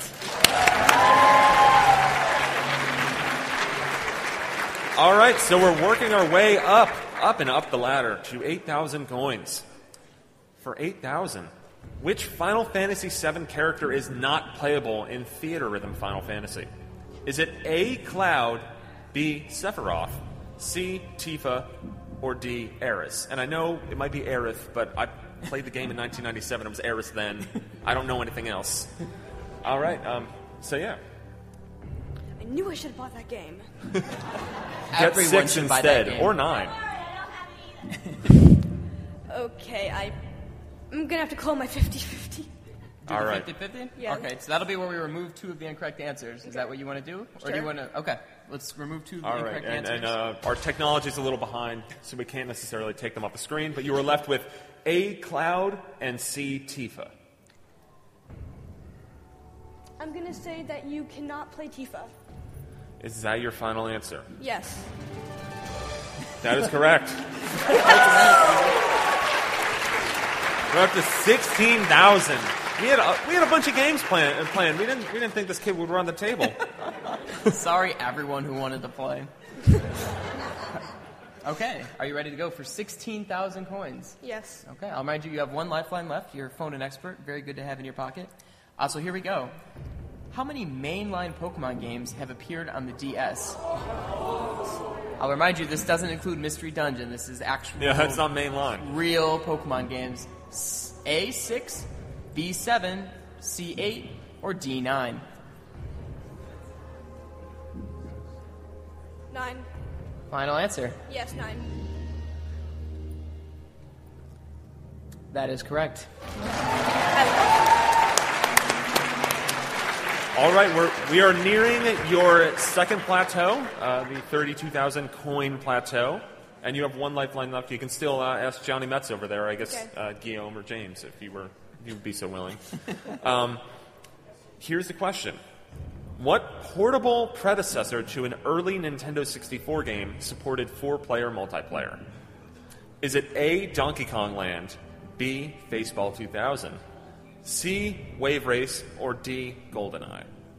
All right, so we're working our way up and up the ladder to 8,000 coins. For 8,000, which Final Fantasy VII character is not playable in Theater Rhythm Final Fantasy? Is it A, Cloud, B, Sephiroth, C, Tifa, or D, Aerith? And I know it might be Aerith, but I played the game in 1997. It was Aerith then. I don't know anything else. All right, so yeah. I knew I should have bought that game. Get Everyone 6 should buy that instead, game. or 9. Okay, I'm going to have to call my 50-50. Do All the right. 50-50? Yeah. Okay, so that'll be where we remove 2 of the incorrect answers. Is that what you want to do? Or do you Sure. want to... Okay, let's remove 2 of the All right, incorrect and answers. our technology's a little behind, so we can't necessarily take them off the screen, but you were left with A, Cloud, and C, Tifa. I'm going to say that you cannot play Tifa. Is that your final answer? Yes. That is correct. We're up to 16,000. We had a bunch of games planned. We didn't think this kid would run the table. Sorry, everyone who wanted to play. Okay, are you ready to go for 16,000 coins? Yes. Okay, I'll remind you, you have 1 lifeline left. You're phone an expert. Very good to have in your pocket. So here we go. How many mainline Pokemon games have appeared on the DS? I'll remind you, this doesn't include Mystery Dungeon. This is actual... Yeah, that's not mainline. Real Pokemon games. A6, B7, C8, or D9? 9. Final answer. Yes, 9. That is correct. All right, we are nearing your second plateau, the 32,000 coin plateau, and you have 1 lifeline left. You can still ask Johnny Metz over there, I guess, Guillaume or James, if you would be so willing. Here's the question. What portable predecessor to an early Nintendo 64 game supported 4-player multiplayer? Is it A, Donkey Kong Land, B, Baseball 2000, C, Wave Race, or D, GoldenEye?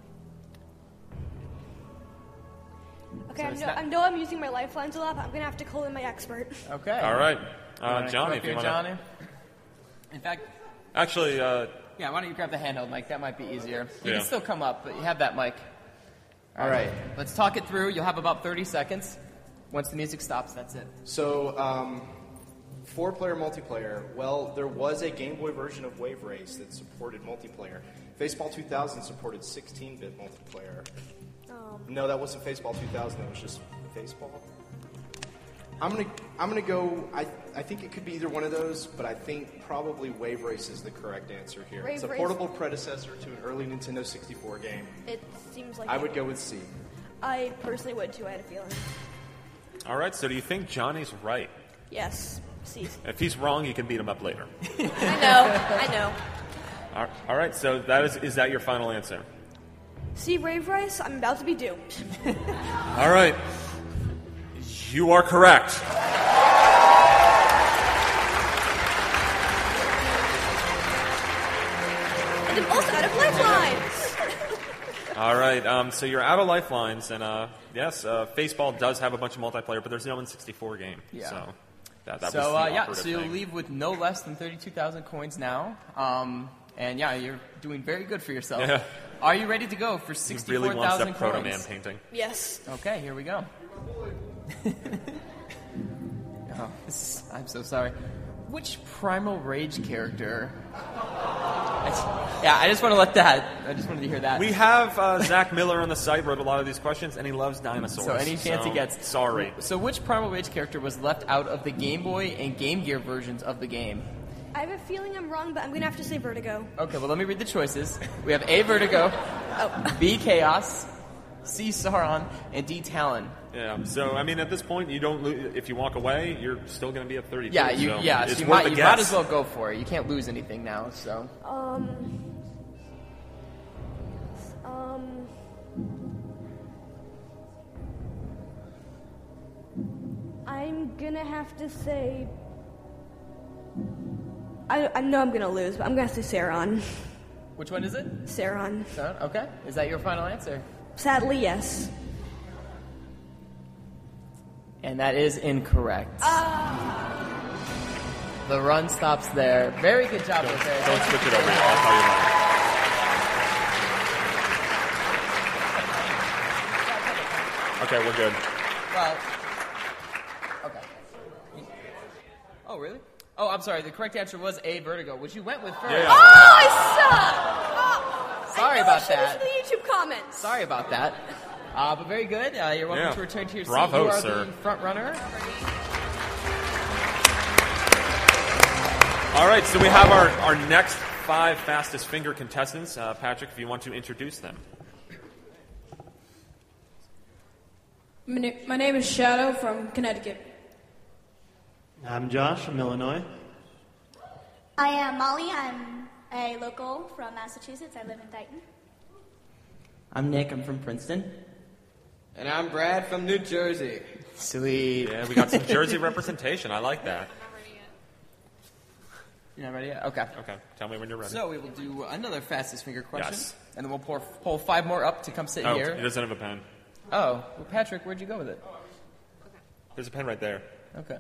Okay, I know I'm using my lifelines a lot, but I'm going to have to call in my expert. Okay. All right. Johnny, if you want Johnny. In fact... Actually, yeah, why don't you grab the handheld mic? That might be easier. You Yeah. can still come up, but you have that mic. All right. Let's talk it through. You'll have about 30 seconds. Once the music stops, that's it. So, 4-player multiplayer. Well, there was a Game Boy version of Wave Race that supported multiplayer. Faceball 2000 supported 16-bit multiplayer. No, that wasn't Faceball 2000. That was just Faceball. I'm gonna go. I think it could be either one of those, but I think probably Wave Race is the correct answer here. Wave it's a Race. portable predecessor to an early Nintendo 64 game. It seems like I would go with C. I personally would too. I had a feeling. all right, so do you think Johnny's right? Yes. C. If he's wrong, you can beat him up later. I know. All right, so is that your final answer? See, Wave Race, I'm about to be doomed. All right. You are correct. And I'm also out of lifelines. All right, so you're out of lifelines, and yes, Faceball does have a bunch of multiplayer, but there's no N64 game. Yeah. So that was So, the operative so you'll thing. leave with no less than 32,000 coins now. And yeah, you're doing very good for yourself. Yeah. Are you ready to go for He 64,000 really wants that coins? Proto Man painting. Yes. Okay, here we go. I'm so sorry. Which Primal Rage character? I just want to let that. I just wanted to hear that. We have Zach Miller on the site, wrote a lot of these questions, and he loves dinosaurs. So any chance he gets. Sorry. So which Primal Rage character was left out of the Game Boy and Game Gear versions of the game? I have a feeling I'm wrong, but I'm going to have to say Vertigo. Okay, well, let me read the choices. We have A, Vertigo, B, Chaos, C, Sauron, and D, Talon. Yeah, so, I mean, at this point, you don't lose. If you walk away, you're still going to be at 32. Yeah, so it's so you worth a might guess. as well go for it. You can't lose anything now, so. I'm going to have to say... I know I'm going to lose, but I'm going to say Sauron. Which one is it? Sauron. Sauron? Okay. Is that your final answer? Sadly, yes. And that is incorrect. The run stops there. Very good job with there. Don't switch it over. I'll tell you later. Okay, we're good. Well, okay. Oh, really? Oh, I'm sorry. The correct answer was A, Vertigo, which you went with first. Yeah. Oh, I suck! Oh, Sorry I know about I should that. listen to the YouTube comments. Sorry about that. But very good. You're welcome Yeah. to return to your Bravo, seat. You are sir. the front runner. All right, so we have our next 5 fastest finger contestants. Patrick, if you want to introduce them. My name is Shadow from Connecticut. I'm Josh from Illinois. I am Molly. I'm a local from Massachusetts. I live in Dayton. I'm Nick. I'm from Princeton. And I'm Brad from New Jersey. Sweet. Yeah, we got some Jersey representation. I like that. You're not ready yet? Okay. Okay, tell me when you're ready. So we will do another fastest finger question. Yes. And then we'll pull 5 more up to come sit Oh, here. he doesn't have a pen. Oh, well, Patrick, where'd you go with it? There's a pen right there. Okay.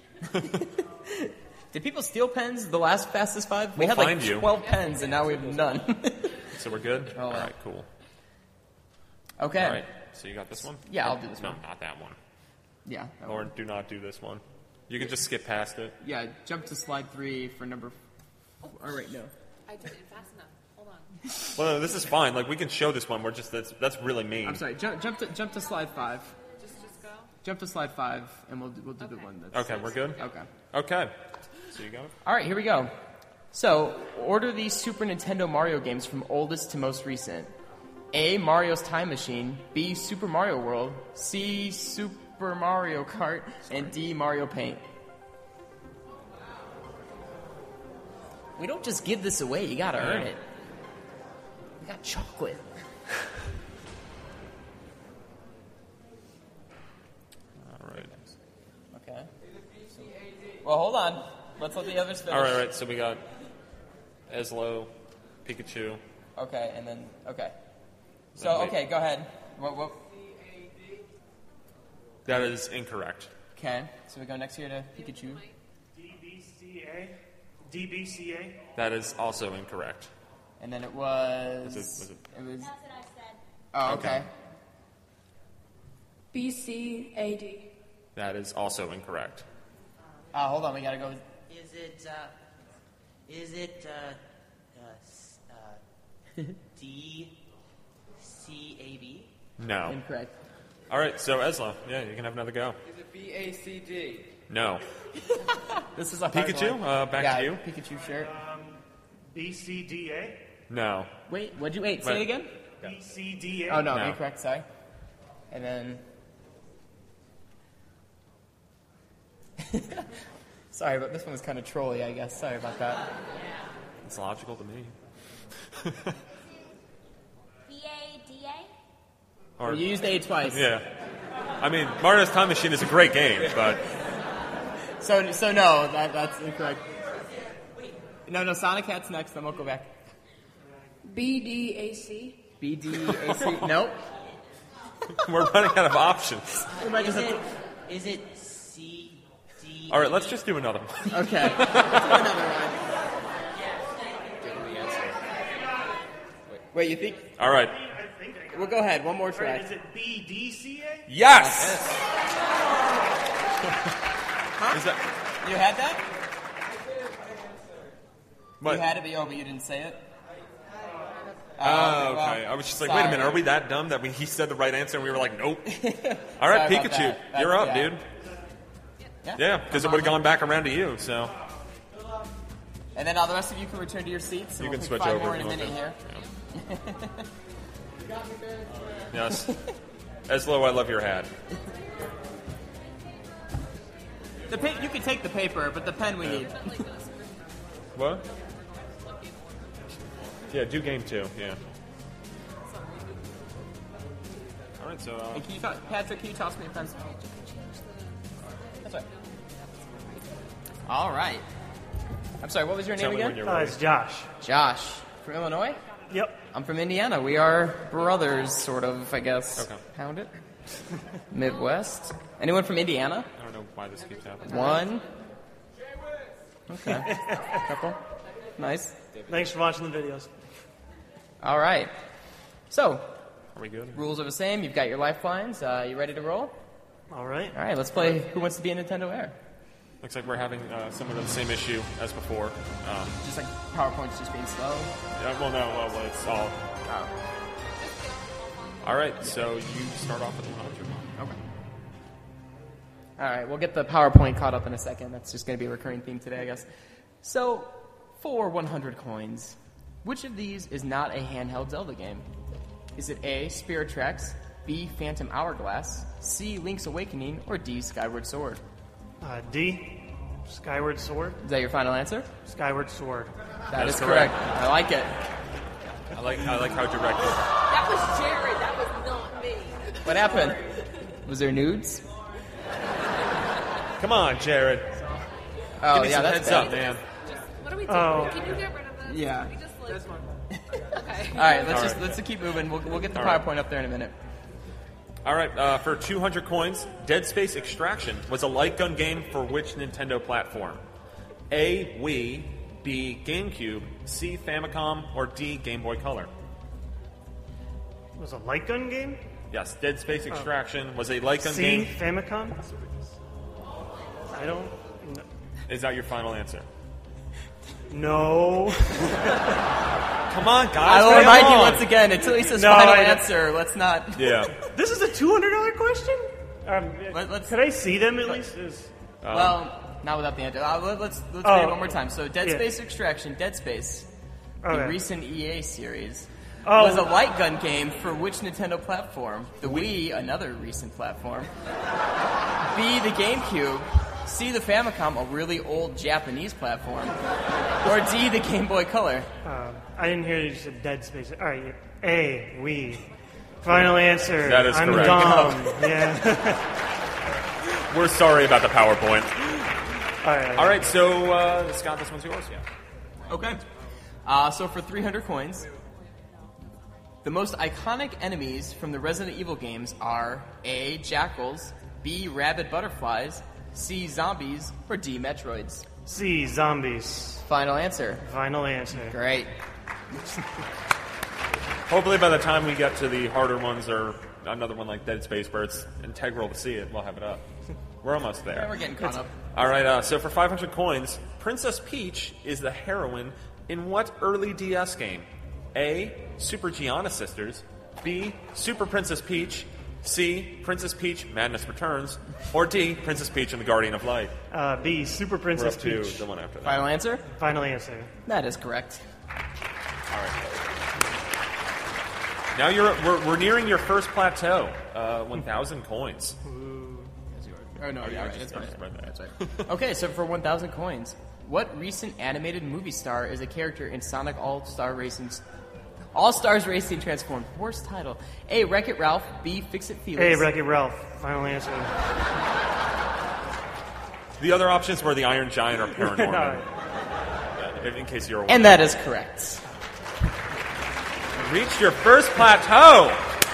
Did people steal pens the last fastest 5? We We'll had like find you. 12 pens, and now we have none. So we're good? Oh, All right, cool. Okay. All right, so you got this one? Yeah, I'll do this no, one. No, not that one. Yeah. Or do not do this one. You can just skip past it. Yeah, jump to slide 3 for number... All right, no. I didn't fast enough. Hold on. Well, no, this is fine. Like, we can show this one. We're just, that's really mean. I'm sorry, jump to slide 5. Just go. Jump to slide 5, and we'll do the one that's... Okay, we're good? Okay. Okay. So you got it? All right, here we go. So, order these Super Nintendo Mario games from oldest to most recent. A, Mario's Time Machine. B, Super Mario World. C, Super Mario Kart. And D, Mario Paint. We don't just give this away. You gotta earn it. We got chocolate. All right. Okay. Well, hold on. Let's let the others finish. All right. So we got Eslo, Pikachu. Okay, and then okay. Then So wait. okay, go ahead. What? That is incorrect. Okay, so we go next here to Pikachu. DBCA. That is also incorrect. And then it was... Was it? It was... That's what I said. Oh, okay. BCAD. That is also incorrect. Hold on, we gotta go... Is it DCAB? No. Incorrect. All right, so Esla, yeah, you can have another go. Is it BACD? No. This is a Pikachu, back to you. Pikachu shirt. BCDA. No. Wait, what'd you... Wait, say it again? BCDA. Oh, no, No. incorrect, sorry. And then... Sorry, but this one was kind of trolly, I guess. Sorry about that. It's logical to me. BADA? Or, You used A twice. Yeah. I mean, Mario's Time Machine is a great game, but... So no, that's incorrect. No, Sonic Cat's next, then we'll go back. BDAC. BDAC. Nope. We're running out of options. Is it CD? All right, let's just do another one. Okay. Let's do another one. Wait, you think? All right. Well, go ahead. One more try. Is it BDCA? Yes! Huh? Is that... You had that? What? You had it, but you didn't say it? Oh, okay. Well, I was just like, wait a minute, are we that dumb that he said the right answer and we were like, nope? All right, Sorry about Pikachu, that. you're up, Yeah. dude. Yeah, because it would have gone back around to you, so. And then all the rest of you can return to your seats. You We'll can pick switch 5 over more in if a you minute want here. Yes. Eslo, I love your hat. You can take the paper, but the pen we need. What? Yeah, do game 2, yeah. All right, so... And Patrick, can you toss me a pencil? That's right. All right. I'm sorry, what was your Tell name me again? when you're ready. It's Josh. Josh. From Illinois? Yep. I'm from Indiana. We are brothers, sort of, I guess. Okay. Pound it. Midwest. Anyone from Indiana? I don't know why this keeps happening. One. Okay. Couple. Nice. Thanks for watching the videos. All right. So, are we good? Rules are the same. You've got your lifelines. You ready to roll? All right. All right. Let's play Who Wants to Be a Nintendo Heir? Looks like we're having somewhat of the same issue as before. Just like PowerPoint's just being slow. Yeah, well, it's all. Oh. All right, so you start off with 100. Okay. All right, we'll get the PowerPoint caught up in a second. That's just going to be a recurring theme today, I guess. So, for 100 coins, which of these is not a handheld Zelda game? Is it A, Spirit Tracks, B, Phantom Hourglass, C, Link's Awakening, or D, Skyward Sword? D, Skyward Sword. Is that your final answer? Skyward Sword. That is correct. I like it. I like how direct it is. That was Jared. That was not me. What happened? Was there nudes? Come on, Jared. Oh, Give me yeah, some that's heads bad. up, man. What are we doing? Oh. Can you get rid of this? Yeah. Can we just, like, okay. All right, let's keep moving. We'll get the All right. PowerPoint up there in a minute. All right, for 200 coins, Dead Space Extraction was a light gun game for which Nintendo platform? A, Wii, B, GameCube, C, Famicom, or D, Game Boy Color? It was a light gun game? Yes, Dead Space Extraction was a light gun C, game. Famicom? I don't know. Is that your final answer? No. Come on, guys. I will hang remind you on. once again, until he says No, final I don't- answer, let's not... Yeah. This is a $200 question? Let's- Could I see them at least? Well, not without the answer. Let's read it one more time. So, Dead yeah. Space Extraction, Dead Space, the Okay. recent EA series, Oh. was a light gun game for which Nintendo platform? The Wii, another recent platform. B, the GameCube. C, the Famicom, a really old Japanese platform. Or D, the Game Boy Color. I didn't hear you said Dead Space. All right, A, Wii. Final answer. That is I'm correct. dumb. Yeah. We're sorry about the PowerPoint. All right, so, Scott, this one's yours. Yeah. Okay. So for 300 coins, the most iconic enemies from the Resident Evil games are A, jackals, B. Rabid butterflies, C. Zombies, or D. Metroids? C. Zombies. Final answer. Final answer. Great. Hopefully by the time we get to the harder ones or another one like Dead Space where it's integral to see it, we'll have it up. We're almost there. Yeah, we're getting caught up. All right, so for 500 coins, Princess Peach is the heroine in what early DS game? A. Super Gianna Sisters, B. Super Princess Peach, C. Princess Peach, Madness Returns, or D. Princess Peach and the Guardian of Light? B. Super Princess We're up Peach. to the one after that. Final answer? Final answer. That is correct. All right. Now we're nearing your first plateau, 1,000 coins. Oh, no, yeah, right. That's just right. right there. That's right. Okay, so for 1,000 coins, what recent animated movie star is a character in Sonic All-Stars Racing Transformed? Worst title. A. Wreck-It Ralph. B. Fix-It Felix. A. Wreck-It Ralph. Final answer. The other options were the Iron Giant or Paranorman. In case you're aware. And that is correct. Reached your first plateau.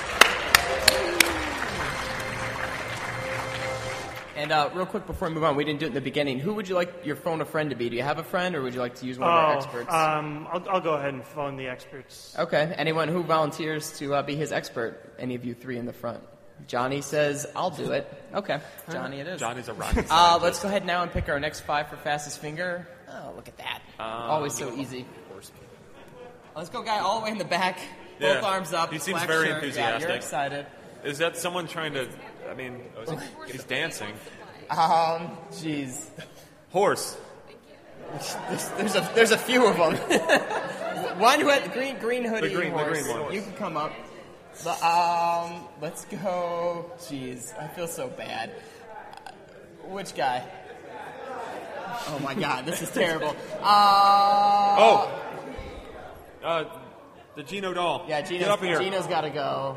And real quick before we move on, we didn't do it in the beginning. Who would you like your phone a friend to be? Do you have a friend, or would you like to use one of our experts? I'll go ahead and phone the experts. Okay. Anyone who volunteers to be his expert? Any of you three in the front? Johnny says, I'll do it. Okay. Johnny it is. Johnny's a rocket Let's go ahead now and pick our next 5 for fastest finger. Oh, look at that. Always so easy. Let's go, guy, all the way in the back. Both arms up. He seems black very shirt. enthusiastic. Yeah, you're excited. Is that someone trying to... I mean, he's dancing. Jeez. Horse. There's a few of them. One who had the green hoodie. The green horse. one. You can come up. Let's go. Jeez, I feel so bad. Which guy? Oh my God, this is terrible. The Gino doll. Yeah, Get up here. Gino's got to go.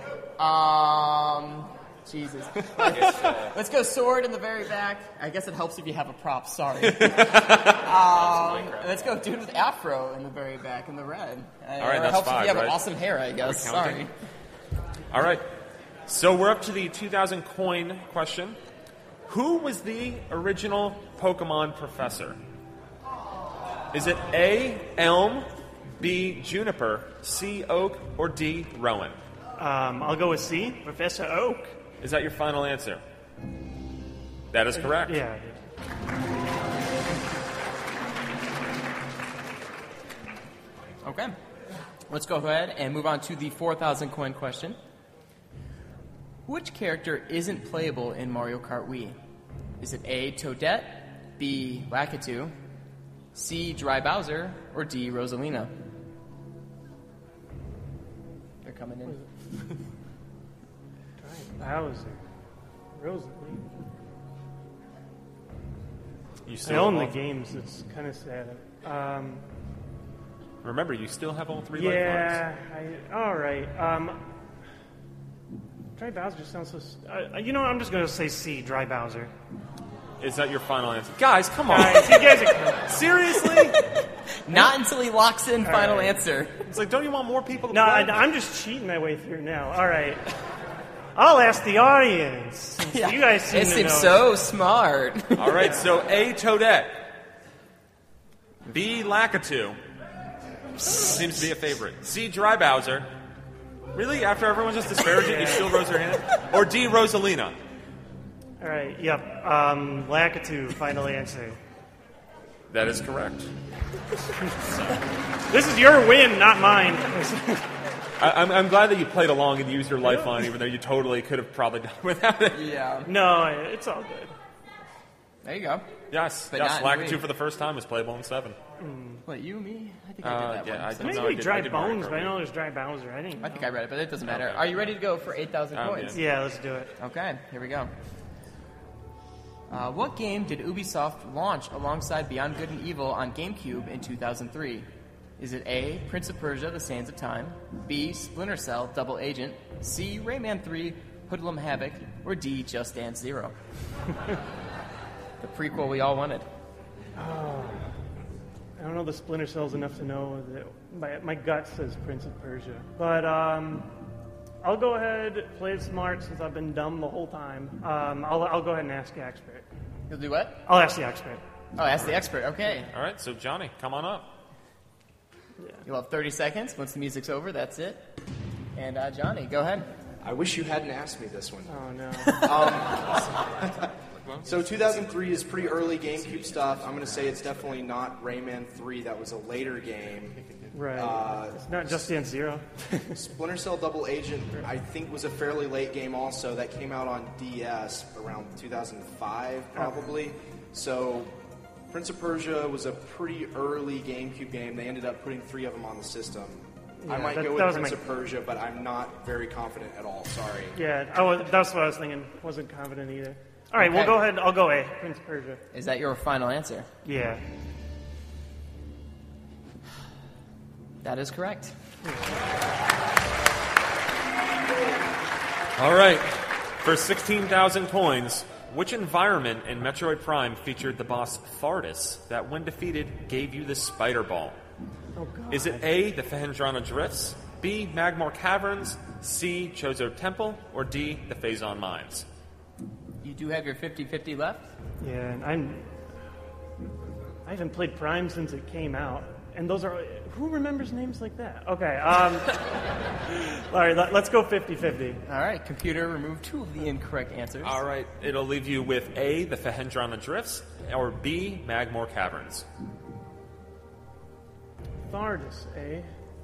Jesus. Let's go sword in the very back. I guess it helps if you have a prop. Sorry. Let's go dude with afro in the very back in the red. All right, that's it helps 5, if you have right? awesome hair, I guess. Sorry. All right. So we're up to the 2,000 coin question. Who was the original Pokemon professor? Is it A, Elm, B, Juniper, C, Oak, or D, Rowan? I'll go with C, Professor Oak. Is that your final answer? That is correct. Yeah. Okay. Let's go ahead and move on to the 4,000 coin question. Which character isn't playable in Mario Kart Wii? Is it A, Toadette, B, Lakitu, C, Dry Bowser, or D, Rosalina? They're coming in. Bowser. Rosalina. You I still own the have games. It's kind of sad. Remember, you still have all 3 yeah, lifelines. all right. Dry Bowser just sounds so... I'm just going to say C, Dry Bowser. Is that your final answer? Guys, come on. Guys, you guys are... Seriously? Not until he locks in final answer. It's like, don't you want more people to No, play? I'm just cheating my way through now. All right. I'll ask the audience. Yeah, You guys seem it to seems know. so smart. All right, so A, Toadette. B, Lakitu. Seems to be a favorite. C, Dry Bowser. Really? After everyone just disparaging, you still rose your hand? Or D, Rosalina? All right, yep. Lakitu, final answer. That is correct. This is your win, not mine. I'm glad that you played along and used your lifeline, even though you totally could have probably done without it. Yeah. No, it's all good. There you go. Yes, But yes. not in Lakitu Wii. for the first time is playable in 7. What, you, me? I think I did that yeah, one. I Maybe don't know, I Dry did Mario Bones, Kart but I Wii. know there's Dry Bowser. I think I read it, but it doesn't matter. Okay. Are you ready to go for 8,000 coins? Yeah, let's do it. Okay, here we go. What game did Ubisoft launch alongside Beyond Good and Evil on GameCube in 2003? Is it A, Prince of Persia, The Sands of Time, B, Splinter Cell, Double Agent, C, Rayman 3, Hoodlum Havoc, or D, Just Dance 0? The prequel we all wanted. Oh, I don't know the Splinter Cells enough to know that my gut says Prince of Persia. But I'll go ahead, play it smart since I've been dumb the whole time. I'll go ahead and ask the expert. You'll do what? I'll ask the expert. Oh, ask the expert. Okay. All right, so Johnny, come on up. You'll have 30 seconds. Once the music's over, that's it. And Johnny, go ahead. I wish you hadn't asked me this one. Oh, no. So 2003 is pretty early GameCube stuff. I'm going to say it's definitely not Rayman 3. That was a later game. Right. It's not Just Dance Zero. Splinter Cell Double Agent, I think, was a fairly late game also. That came out on DS around 2005, probably. So Prince of Persia was a pretty early GameCube game. They ended up putting 3 of them on the system. I might go with Prince of Persia, but I'm not very confident at all. Sorry. Yeah, that's what I was thinking. Wasn't confident either. All right, we'll go ahead. I'll go A, Prince of Persia. Is that your final answer? Yeah. That is correct. All right. For 16,000 coins, which environment in Metroid Prime featured the boss Thardus that, when defeated, gave you the Spider Ball? Oh, God. Is it A, the Phendrana Drifts, B, Magmore Caverns, C, Chozo Temple, or D, the Phazon Mines? You do have your 50-50 left? Yeah, and I haven't played Prime since it came out. And those are... Who remembers names like that? Okay, all right, let's go 50-50. All right, computer, remove 2 of the incorrect answers. All right, it'll leave you with A, the Phendrana Drifts, or B, Magmore Caverns. Thardus, eh?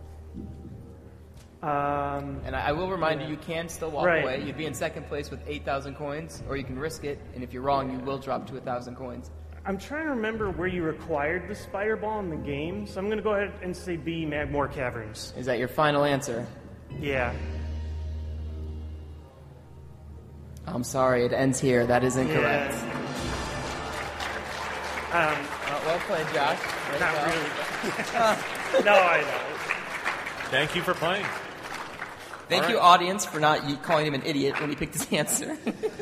And I will remind you can still walk away. You'd be in second place with 8,000 coins, or you can risk it, and if you're wrong, you will drop to 1,000 coins. I'm trying to remember where you required the Spider Ball in the game, so I'm going to go ahead and say B, Magmore Caverns. Is that your final answer? Yeah. I'm sorry, it ends here. That is incorrect. Yeah. Well played, Josh. Not really. No, I know. Thank you for playing. Thank you, audience, for not calling him an idiot when he picked his answer.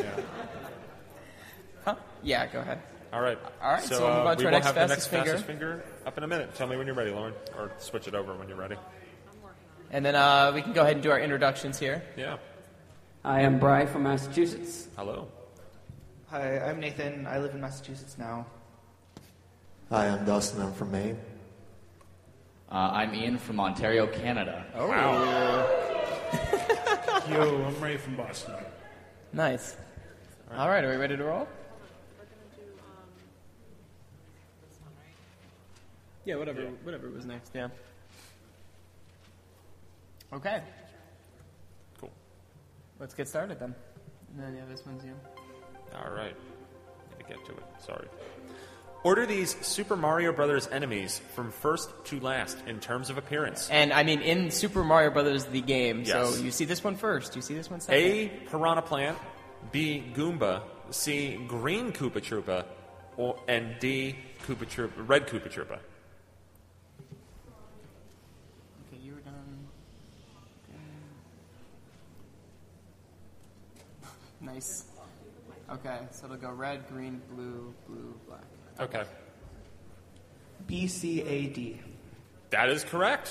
Huh? Yeah, go ahead. All right. So we'll move on to our next fastest finger up in a minute. Tell me when you're ready, Lauren, or switch it over when you're ready. And then we can go ahead and do our introductions here. Yeah. I am Bry from Massachusetts. Hello. Hi, I'm Nathan. I live in Massachusetts now. Hi, I'm Dustin. I'm from Maine. I'm Ian from Ontario, Canada. Oh. Wow. Yo, I'm Ray from Boston. Nice. All right, are we ready to roll? Yeah, whatever was next, yeah. Okay. Cool. Let's get started then. And then, yeah, this one's you. All right. Let me get to it. Sorry. Order these Super Mario Brothers enemies from first to last in terms of appearance. And, I mean, in Super Mario Brothers, the game, Yes. so you see this one first, you see this one second. A, Piranha Plant, B, Goomba, C, Green Koopa Troopa, and D, Koopa Troopa, Red Koopa Troopa. Okay, you were done. Nice. Okay, so it'll go red, green, blue, blue, black. Okay. BCAD. That is correct.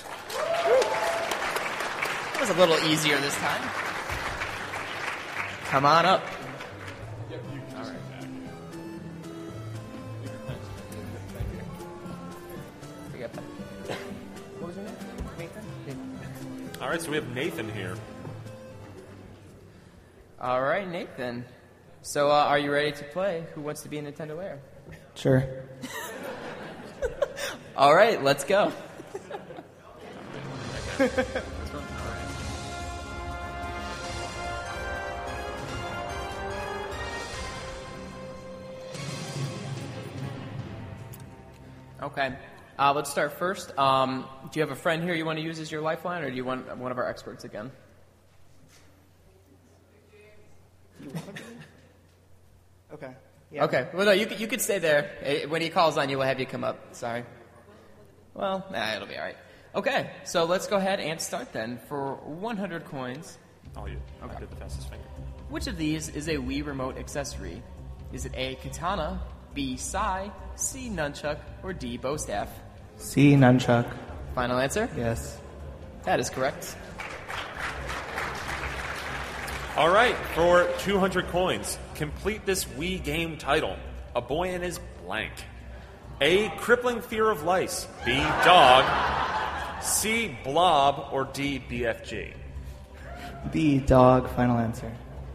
That was a little easier this time. Come on up. All right. What was your name? Nathan? All right, so we have Nathan here. All right, Nathan. So, are you ready to play Who Wants to Be a Nintendo Heir? Sure. All right, let's go. Okay. Let's start first. Do you have a friend here you want to use as your lifeline, or do you want one of our experts again? Okay. Yeah. Okay. Well, no, you could stay there. When he calls on you, we'll have you come up. Sorry. Well, it'll be all right. Okay, so let's go ahead and start then for 100 coins. Oh, you did the fastest finger. Which of these is a Wii remote accessory? Is it A, katana, B, sai, C, nunchuck, or D, bow staff? C, nunchuck. Final answer? Yes. That is correct. All right, for 200 coins, complete this Wii game title. A boy and his blank. A, crippling fear of lice. B, dog. C, blob. Or D, BFG. B, dog. Final answer.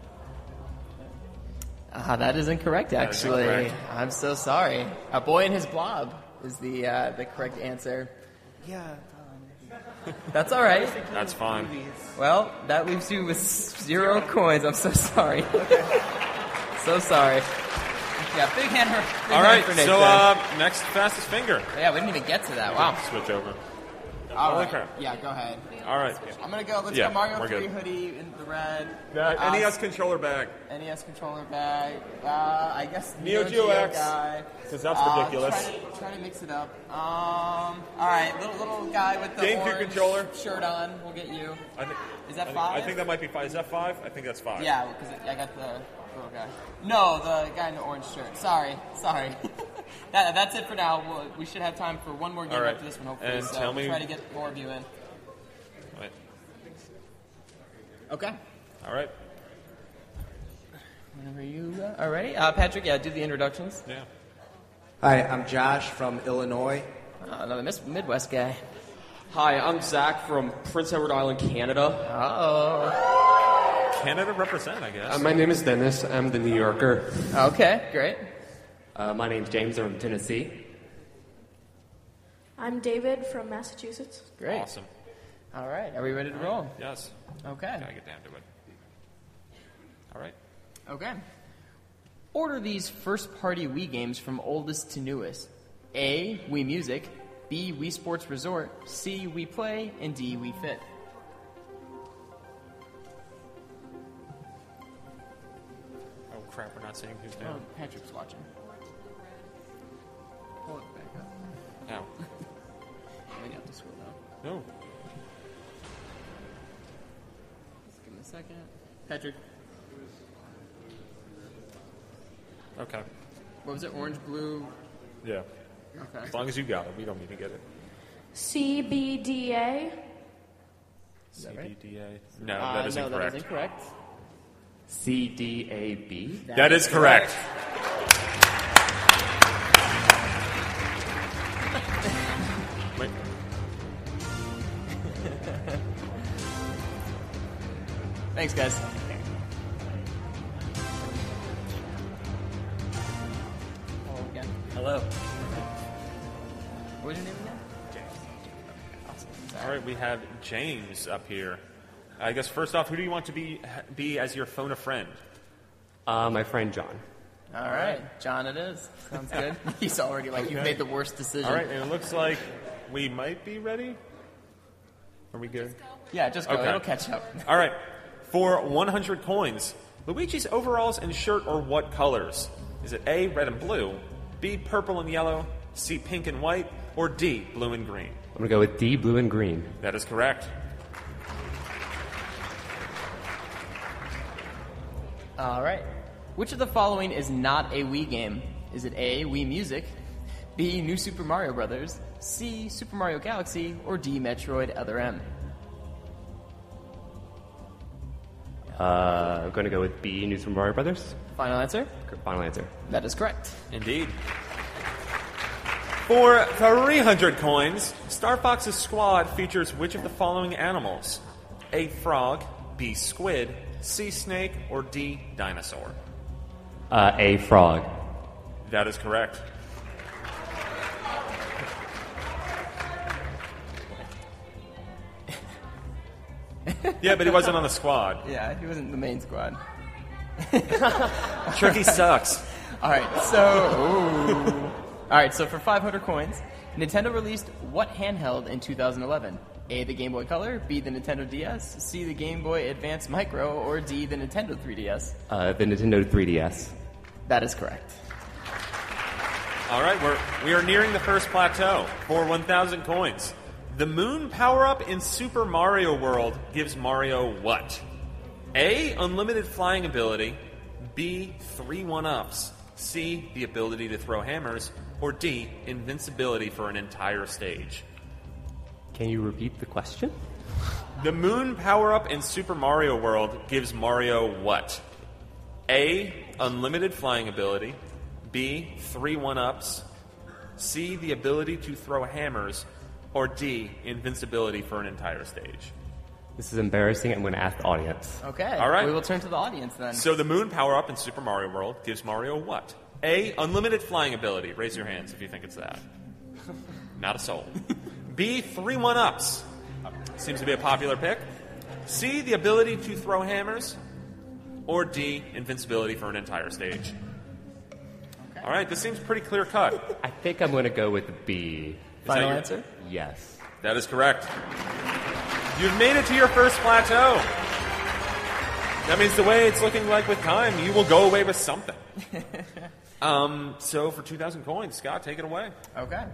That is incorrect, actually. That is incorrect. I'm so sorry. A boy and his blob is the correct answer. Yeah. That's all right. That's fine. Well, that leaves you with 0 coins. I'm so sorry. So sorry. Yeah, big hand for All right, for Nate so there. next fastest finger. Yeah, we didn't even get to that. Wow. Switch over. All Holy right. crap. Yeah, go ahead. All right. I'm going to go. Let's Yeah, go Mario we're 3 good. hoodie in the red. NES controller bag. NES controller bag. I guess Neo Geo X, guy. 'cause that's ridiculous. Try to mix it up. All right, little guy with the GameCube orange controller. shirt on. We'll get you. Is that I 5? think that might be 5. Is that 5? I think that's 5. Yeah, because I got the little guy. No, the guy in the orange shirt. Sorry. That's it for now. We should have time for one more game All right. after this one, hopefully. And so tell we'll me- try to get more of you in. Right. Okay. All right. Whenever you are ready. Patrick, do the introductions. Yeah. Hi, I'm Josh from Illinois. Another Midwest guy. Hi, I'm Zach from Prince Edward Island, Canada. Uh-oh. Canada represent, I guess. My name is Dennis. I'm the New Yorker. Okay, great. My name's James. I'm from Tennessee. I'm David from Massachusetts. Great. Awesome. All right, are we ready to roll? Yes. Okay. Gotta get down to it. All right. Okay. Order these first-party Wii games from oldest to newest. A, Wii Music. B, Wii Sports Resort. C, Wii Play. And D, Wii Fit. Oh crap, we're not seeing who's down. Patrick's watching. Pull it back up. Ow. Maybe have to scroll down. No. Let's give him a second. Patrick. Okay. What was it? Orange, blue? Yeah. Okay. As long as you got it, we don't need to get it. CBDA. Is that right? CBDA. No, that is no, incorrect. that is incorrect. CDAB. That is correct. Wait. Thanks, guys. Hello again. Hello. What was your name again? James. Awesome. All right, we have James up here. I guess first off, who do you want to be as your phone a friend? My friend John. All right, John it is. Sounds good. He's already like, you've made the worst decision. All right, and it looks like we might be ready. Are we good? Yeah, just go. Okay. It'll catch up. All right, for 100 coins, Luigi's overalls and shirt are what colors? Is it A, red and blue, B, purple and yellow, C, pink and white, or D, blue and green? I'm going to go with D, blue and green. That is correct. All right. Which of the following is not a Wii game? Is it A, Wii Music, B, New Super Mario Brothers, C, Super Mario Galaxy, or D, Metroid Other M? I'm going to go with B, New Super Mario Brothers. Final answer? Final answer. That is correct. Indeed. For 300 coins, Star Fox's squad features which of the following animals? A, frog, B, squid, C, snake, or D, dinosaur? A, frog. That is correct. Yeah, but he wasn't on the squad. Yeah, he wasn't the main squad. Tricky sucks. All right, so all right, so for 500 coins, Nintendo released what handheld in 2011? A, the Game Boy Color, B, the Nintendo DS, C, the Game Boy Advance Micro, or D, the Nintendo 3DS? The Nintendo 3DS. That is correct. All right, we are nearing the first plateau for 1,000 coins. The moon power-up in Super Mario World gives Mario what? A, unlimited flying ability, B, 3 1-ups, C, the ability to throw hammers, or D, invincibility for an entire stage. Can you repeat the question? The moon power-up in Super Mario World gives Mario what? A. Unlimited flying ability. B. 3 1-ups. C. The ability to throw hammers. Or D. Invincibility for an entire stage. This is embarrassing. I'm going to ask the audience. Okay. All right. We will turn to the audience then. So the moon power-up in Super Mario World gives Mario what? A. Unlimited flying ability. Raise your hands if you think it's that. Not a soul. B. 3 1-ups. Seems to be a popular pick. C. The ability to throw hammers. Or D. Invincibility for an entire stage. Okay. All right, this seems pretty clear-cut. I think I'm going to go with B. Final answer? Yes. That is correct. You've made it to your first plateau. That means the way it's looking like with time, you will go away with something. So for 2,000 coins, Scott, take it away. Okay.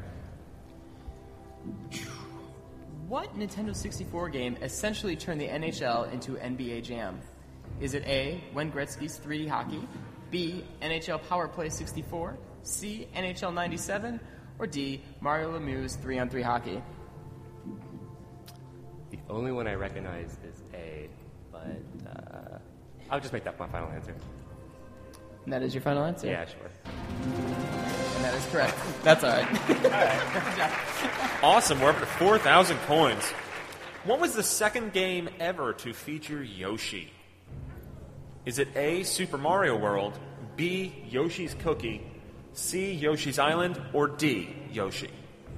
What Nintendo 64 game essentially turned the NHL into NBA Jam? Is it A, Wayne Gretzky's 3D hockey, B, NHL Power Play 64, C, NHL 97, or D, Mario Lemieux's 3-on-3 hockey? The only one I recognize is A, but I'll just make that my final answer. And that is your final answer? Yeah, sure. And that is correct. That's all right. Awesome. We're up to 4,000 coins. What was the second game ever to feature Yoshi? Is it A, Super Mario World, B, Yoshi's Cookie, C, Yoshi's Island, or D, Yoshi?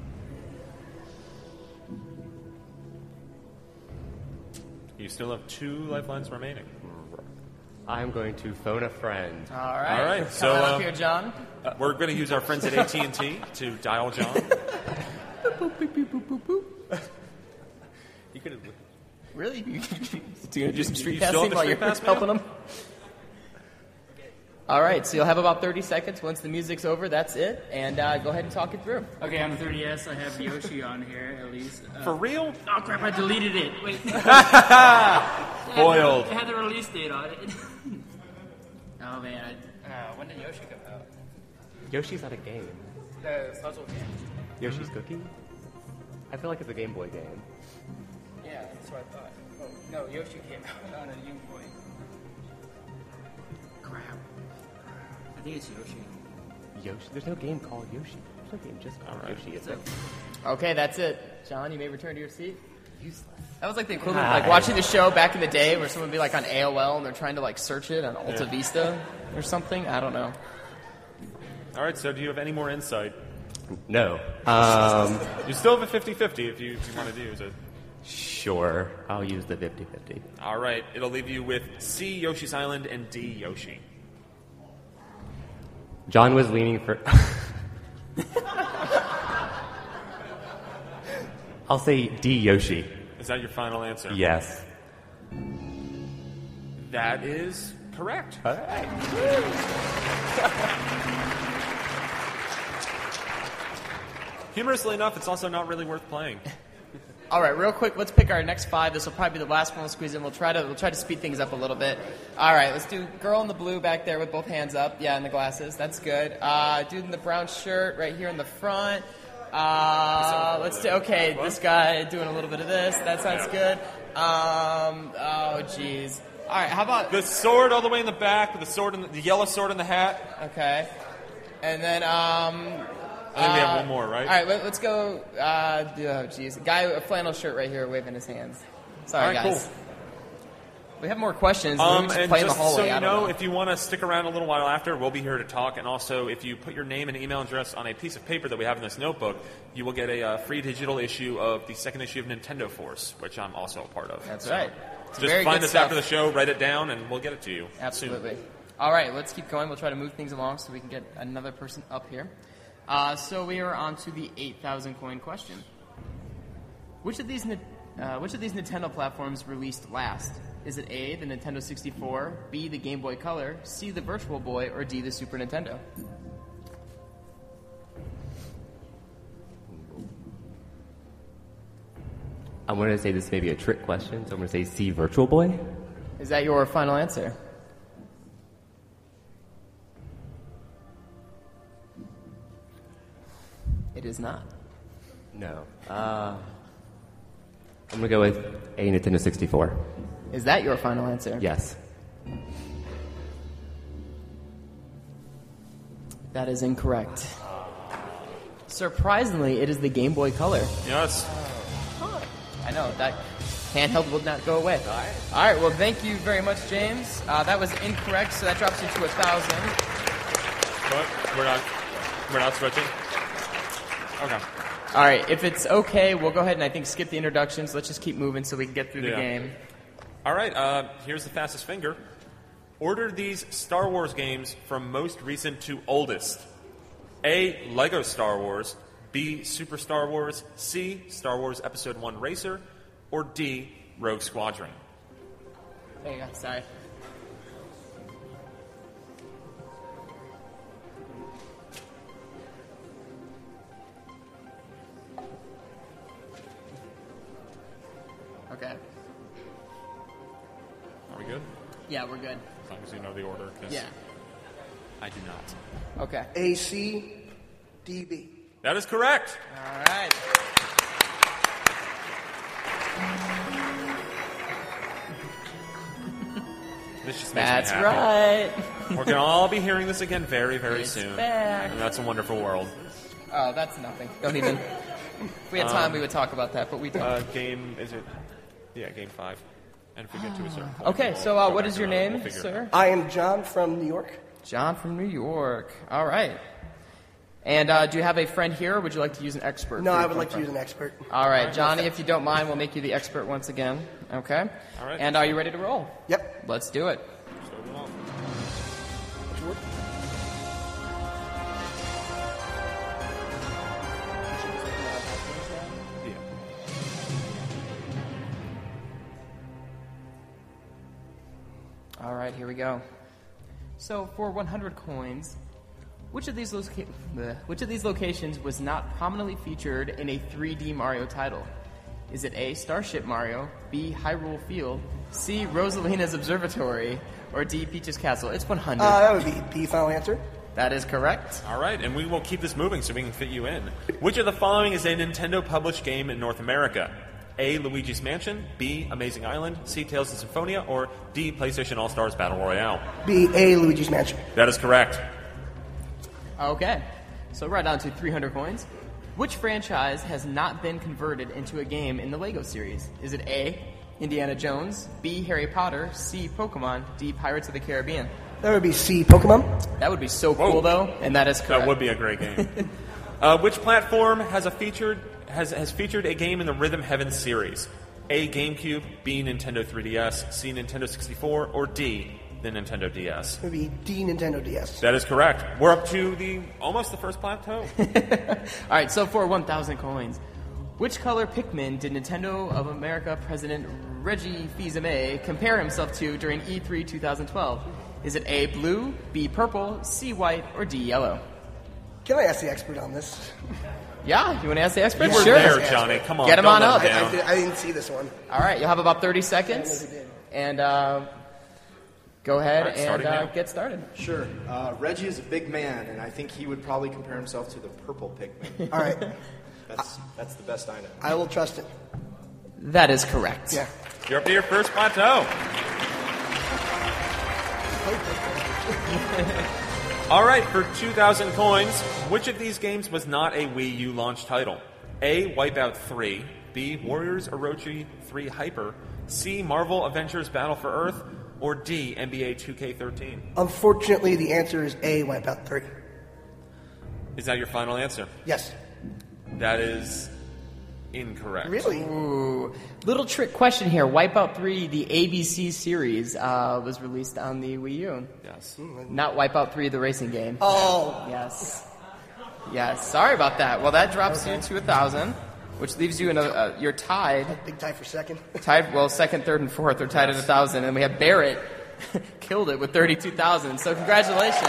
You still have 2 lifelines remaining. I'm going to phone a friend. All right. All right. Come So on up here, John. We're going to use our friends at AT&T to dial John. You could have. Really? You going to do some street You still have passing the while you're street pass, helping man? them? All right, so you'll have about 30 seconds. Once the music's over, that's it. And go ahead and talk it through. Okay, on the 3DS, I have Yoshi on here, at least. For real? Oh, crap, I deleted it. Wait. Foiled. It had the release date on it. Oh, man. When did Yoshi come out? Yoshi's not a game. The puzzle game. Yoshi's Cookie? I feel like it's a Game Boy game. Yeah, that's what I thought. Oh, no, Yoshi came out on a Game Boy. Crap. I think it's Yoshi. Yoshi? There's no game called Yoshi. There's no game just called Yoshi. Is it? Okay, that's it. John, you may return to your seat. Useless. That was like the equivalent of like watching the show back in the day where someone would be like on AOL and they're trying to like search it on Alta Vista or something. I don't know. All right, so do you have any more insight? No. You still have a 50-50 if you wanted to use it. Sure. I'll use the 50-50. All right, it'll leave you with C, Yoshi's Island, and D, Yoshi. John was leaning for... I'll say D, Yoshi. Is that your final answer? Yes. That is correct. All right. Humorously enough, it's also not really worth playing. All right, real quick, let's pick our next 5. This will probably be the last one we'll squeeze in. We'll try to speed things up a little bit. All right, let's do girl in the blue back there with both hands up. Yeah, and the glasses. That's good. Dude in the brown shirt right here in the front. Let's do. Okay, this guy doing a little bit of this. That sounds good. Oh, jeez. All right, how about the sword all the way in the back with the sword in the yellow sword in the hat? Okay, and then I think we have one more, right? All right, let's go. Oh, jeez. Guy with a flannel shirt right here waving his hands. Sorry, all right, guys. Cool. We have more questions. We just And play in the just hallway. so I you don't know, if you want to stick around a little while after, we'll be here to talk. And also, if you put your name and email address on a piece of paper that we have in this notebook, you will get a free digital issue of the second issue of Nintendo Force, which I'm also a part of. That's So right. It's just very find good this stuff. after the show, write it down, and we'll get it to you. Absolutely. Soon. All right, let's keep going. We'll try to move things along so we can get another person up here. So we are on to the 8,000 coin question. Which of these Nintendo platforms released last? Is it A, the Nintendo 64, B, the Game Boy Color, C, the Virtual Boy, or D, the Super Nintendo? I'm going to say this may be a trick question, so I'm going to say C, Virtual Boy. Is that your final answer? It is not. No. I'm going to go with a Nintendo 64. Is that your final answer? Yes. That is incorrect. Surprisingly, it is the Game Boy Color. Yes. I know, that handheld will not go away. All right, well, thank you very much, James. That was incorrect, so that drops you to 1,000. What? We're not switching? Okay. All right, if it's okay, we'll go ahead and I think skip the introductions. Let's just keep moving so we can get through the game. All right, here's the fastest finger. Order these Star Wars games from most recent to oldest. A, Lego Star Wars. B, Super Star Wars. C, Star Wars Episode 1 Racer. Or D, Rogue Squadron. There you go, sorry. Okay. Are we good? Yeah, we're good. As long as you know the order. 'Cause Yeah. I do not. Okay. ACDB. That is correct. All right. This just makes That's me happy. right. We're going to all be hearing this again very, very It's soon. back. And that's a wonderful world. Oh, that's nothing. Don't even. If we had time, we would talk about that, but we don't. Game, is it? Yeah, game 5. And if we get to a certain point. Okay, so we'll go what back is to your that. We'll name, figure it sir? I am John from New York. John from New York. All right. And do you have a friend here, or would you like to use an expert? No, for your I would like to friend? use an expert. All right, Johnny, if you don't mind, we'll make you the expert once again. Okay? All right. And are you ready to roll? Yep. Let's do it. All right, here we go. So, for 100 coins, which of these locations was not prominently featured in a 3D Mario title? Is it A, Starship Mario, B, Hyrule Field, C, Rosalina's Observatory, or D, Peach's Castle? It's 100. That would be the final answer. That is correct. All right, and we will keep this moving so we can fit you in. Which of the following is a Nintendo-published game in North America? A, Luigi's Mansion, B, Amazing Island, C, Tales of Symphonia, or D, PlayStation All-Stars Battle Royale? B, A, Luigi's Mansion. That is correct. Okay, so right down to 300 coins. Which franchise has not been converted into a game in the LEGO series? Is it A, Indiana Jones, B, Harry Potter, C, Pokemon, D, Pirates of the Caribbean? That would be C, Pokemon. That would be so cool, though, and that is correct. That would be a great game. Which platform has featured a game in the Rhythm Heaven series? A, GameCube, B, Nintendo 3DS, C, Nintendo 64, or D, the Nintendo DS? It would be D, Nintendo DS. That is correct. We're up to almost the first plateau. All right, so for 1,000 coins, which color Pikmin did Nintendo of America President Reggie Fils-Aimé compare himself to during E3 2012? Is it A, blue, B, purple, C, white, or D, yellow? Can I ask the expert on this? Yeah, you want to ask the expert? You were Sure. there, Johnny. Come on. Get him don't on let up. him down. I didn't see this one. All right, you'll have about 30 seconds. And go ahead and get started. Sure. Reggie is a big man, and I think he would probably compare himself to the purple Pikmin. All right. That's the best I know. I will trust it. That is correct. Yeah. You're up to your first plateau. All right, for 2,000 coins, which of these games was not a Wii U launch title? A, Wipeout 3, B, Warriors Orochi 3 Hyper, C, Marvel Adventures Battle for Earth, or D, NBA 2K13? Unfortunately, the answer is A, Wipeout 3. Is that your final answer? Yes. That is incorrect. Really? Ooh. Little trick question here. Wipeout 3, the ABC series, was released on the Wii U. Yes. Not Wipeout 3, the racing game. Oh. Yes. Yes. Sorry about that. Well, that drops you to 1,000, which leaves you in you're tied. Big tie for second. Second, third, and fourth are tied at 1,000, and we have Barrett killed it with 32,000. So congratulations.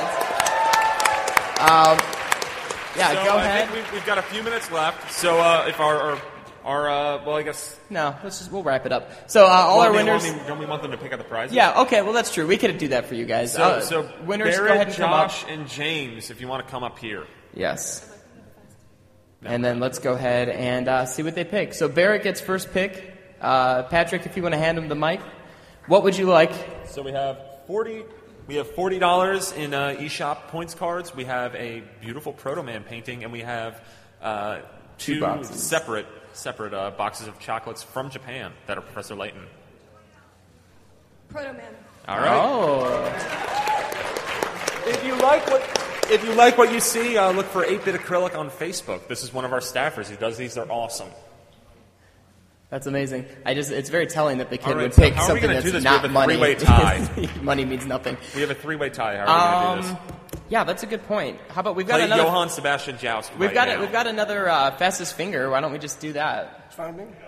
Yeah, so go I ahead. think we've got a few minutes left. So if well, I guess. No, we'll wrap it up. So our winners. Don't we want them to pick up the prizes? Yeah. Okay. Well, that's true. We could do that for you guys. So winners, Barrett, go ahead and come up. Josh, and James, if you want to come up here. Yes. And then let's go ahead and see what they pick. So Barrett gets first pick. Patrick, if you want to hand him the mic, what would you like? So we have $40 in eShop points cards. We have a beautiful Proto Man painting, and we have two boxes. separate boxes of chocolates from Japan that are Professor Layton. Proto Man. All right. Oh. If you like what you see, look for 8-Bit Acrylic on Facebook. This is one of our staffers. He does these. They're awesome. That's amazing. It's very telling that the kid All right, would so pick how are we something gonna do that's this? We not have a money. three-way tie. Money means nothing. We have a 3-way tie. How are we going to do this? Yeah, that's a good point. How about we've got Play another? Johann Sebastian Joust. We've right now. We've got another fastest finger. Why don't we just do that? It's fine with me.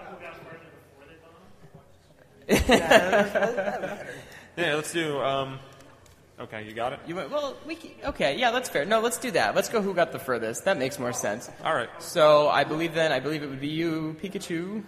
Yeah, let's do. Okay, you got it. Okay, yeah, that's fair. No, let's do that. Let's go. Who got the furthest? That makes more sense. All right. So I believe it would be you, Pikachu.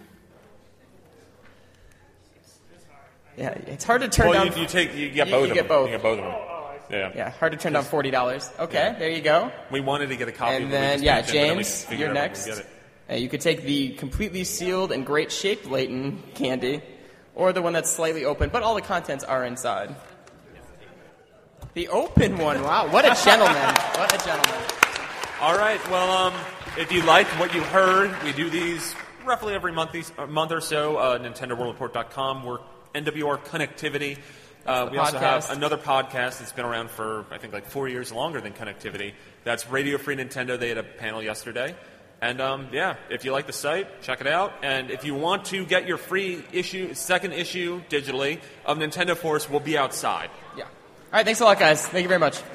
Yeah, it's hard to turn down. You get both of them. Get both. You get both of them. Yeah. Yeah, hard to turn down $40. Okay, there you go. We wanted to get a copy. And then, James, you're Get next. it. You could take the completely sealed and great shaped Layton candy, or the one that's slightly open, but all the contents are inside. The open one. Wow, what a gentleman! What a gentleman! All right. Well, if you liked what you heard, we do these roughly every month or so. NintendoWorldReport.com. We're NWR Connectivity. We also have another podcast that's been around for, I think, like 4 years longer than Connectivity. That's Radio Free Nintendo. They had a panel yesterday. And, if you like the site, check it out. And if you want to get your free second issue digitally of Nintendo Force, we'll be outside. Yeah. All right, thanks a lot, guys. Thank you very much.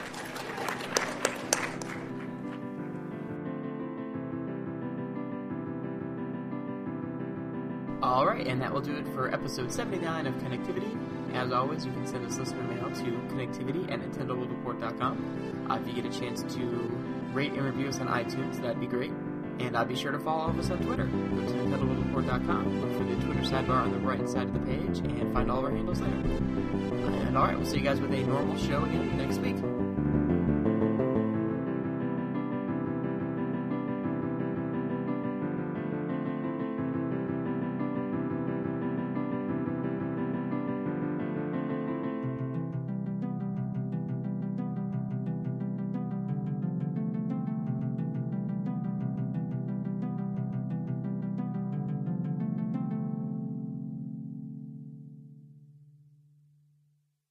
All right, and that will do it for episode 79 of Connectivity. As always, you can send us listener mail to connectivity@nintendoworldreport.com. If you get a chance to rate and review us on iTunes, that'd be great. And be sure to follow all of us on Twitter. Go to nintendoworldreport.com, look for the Twitter sidebar on the right side of the page, and find all of our handles there. And all right, we'll see you guys with a normal show again next week.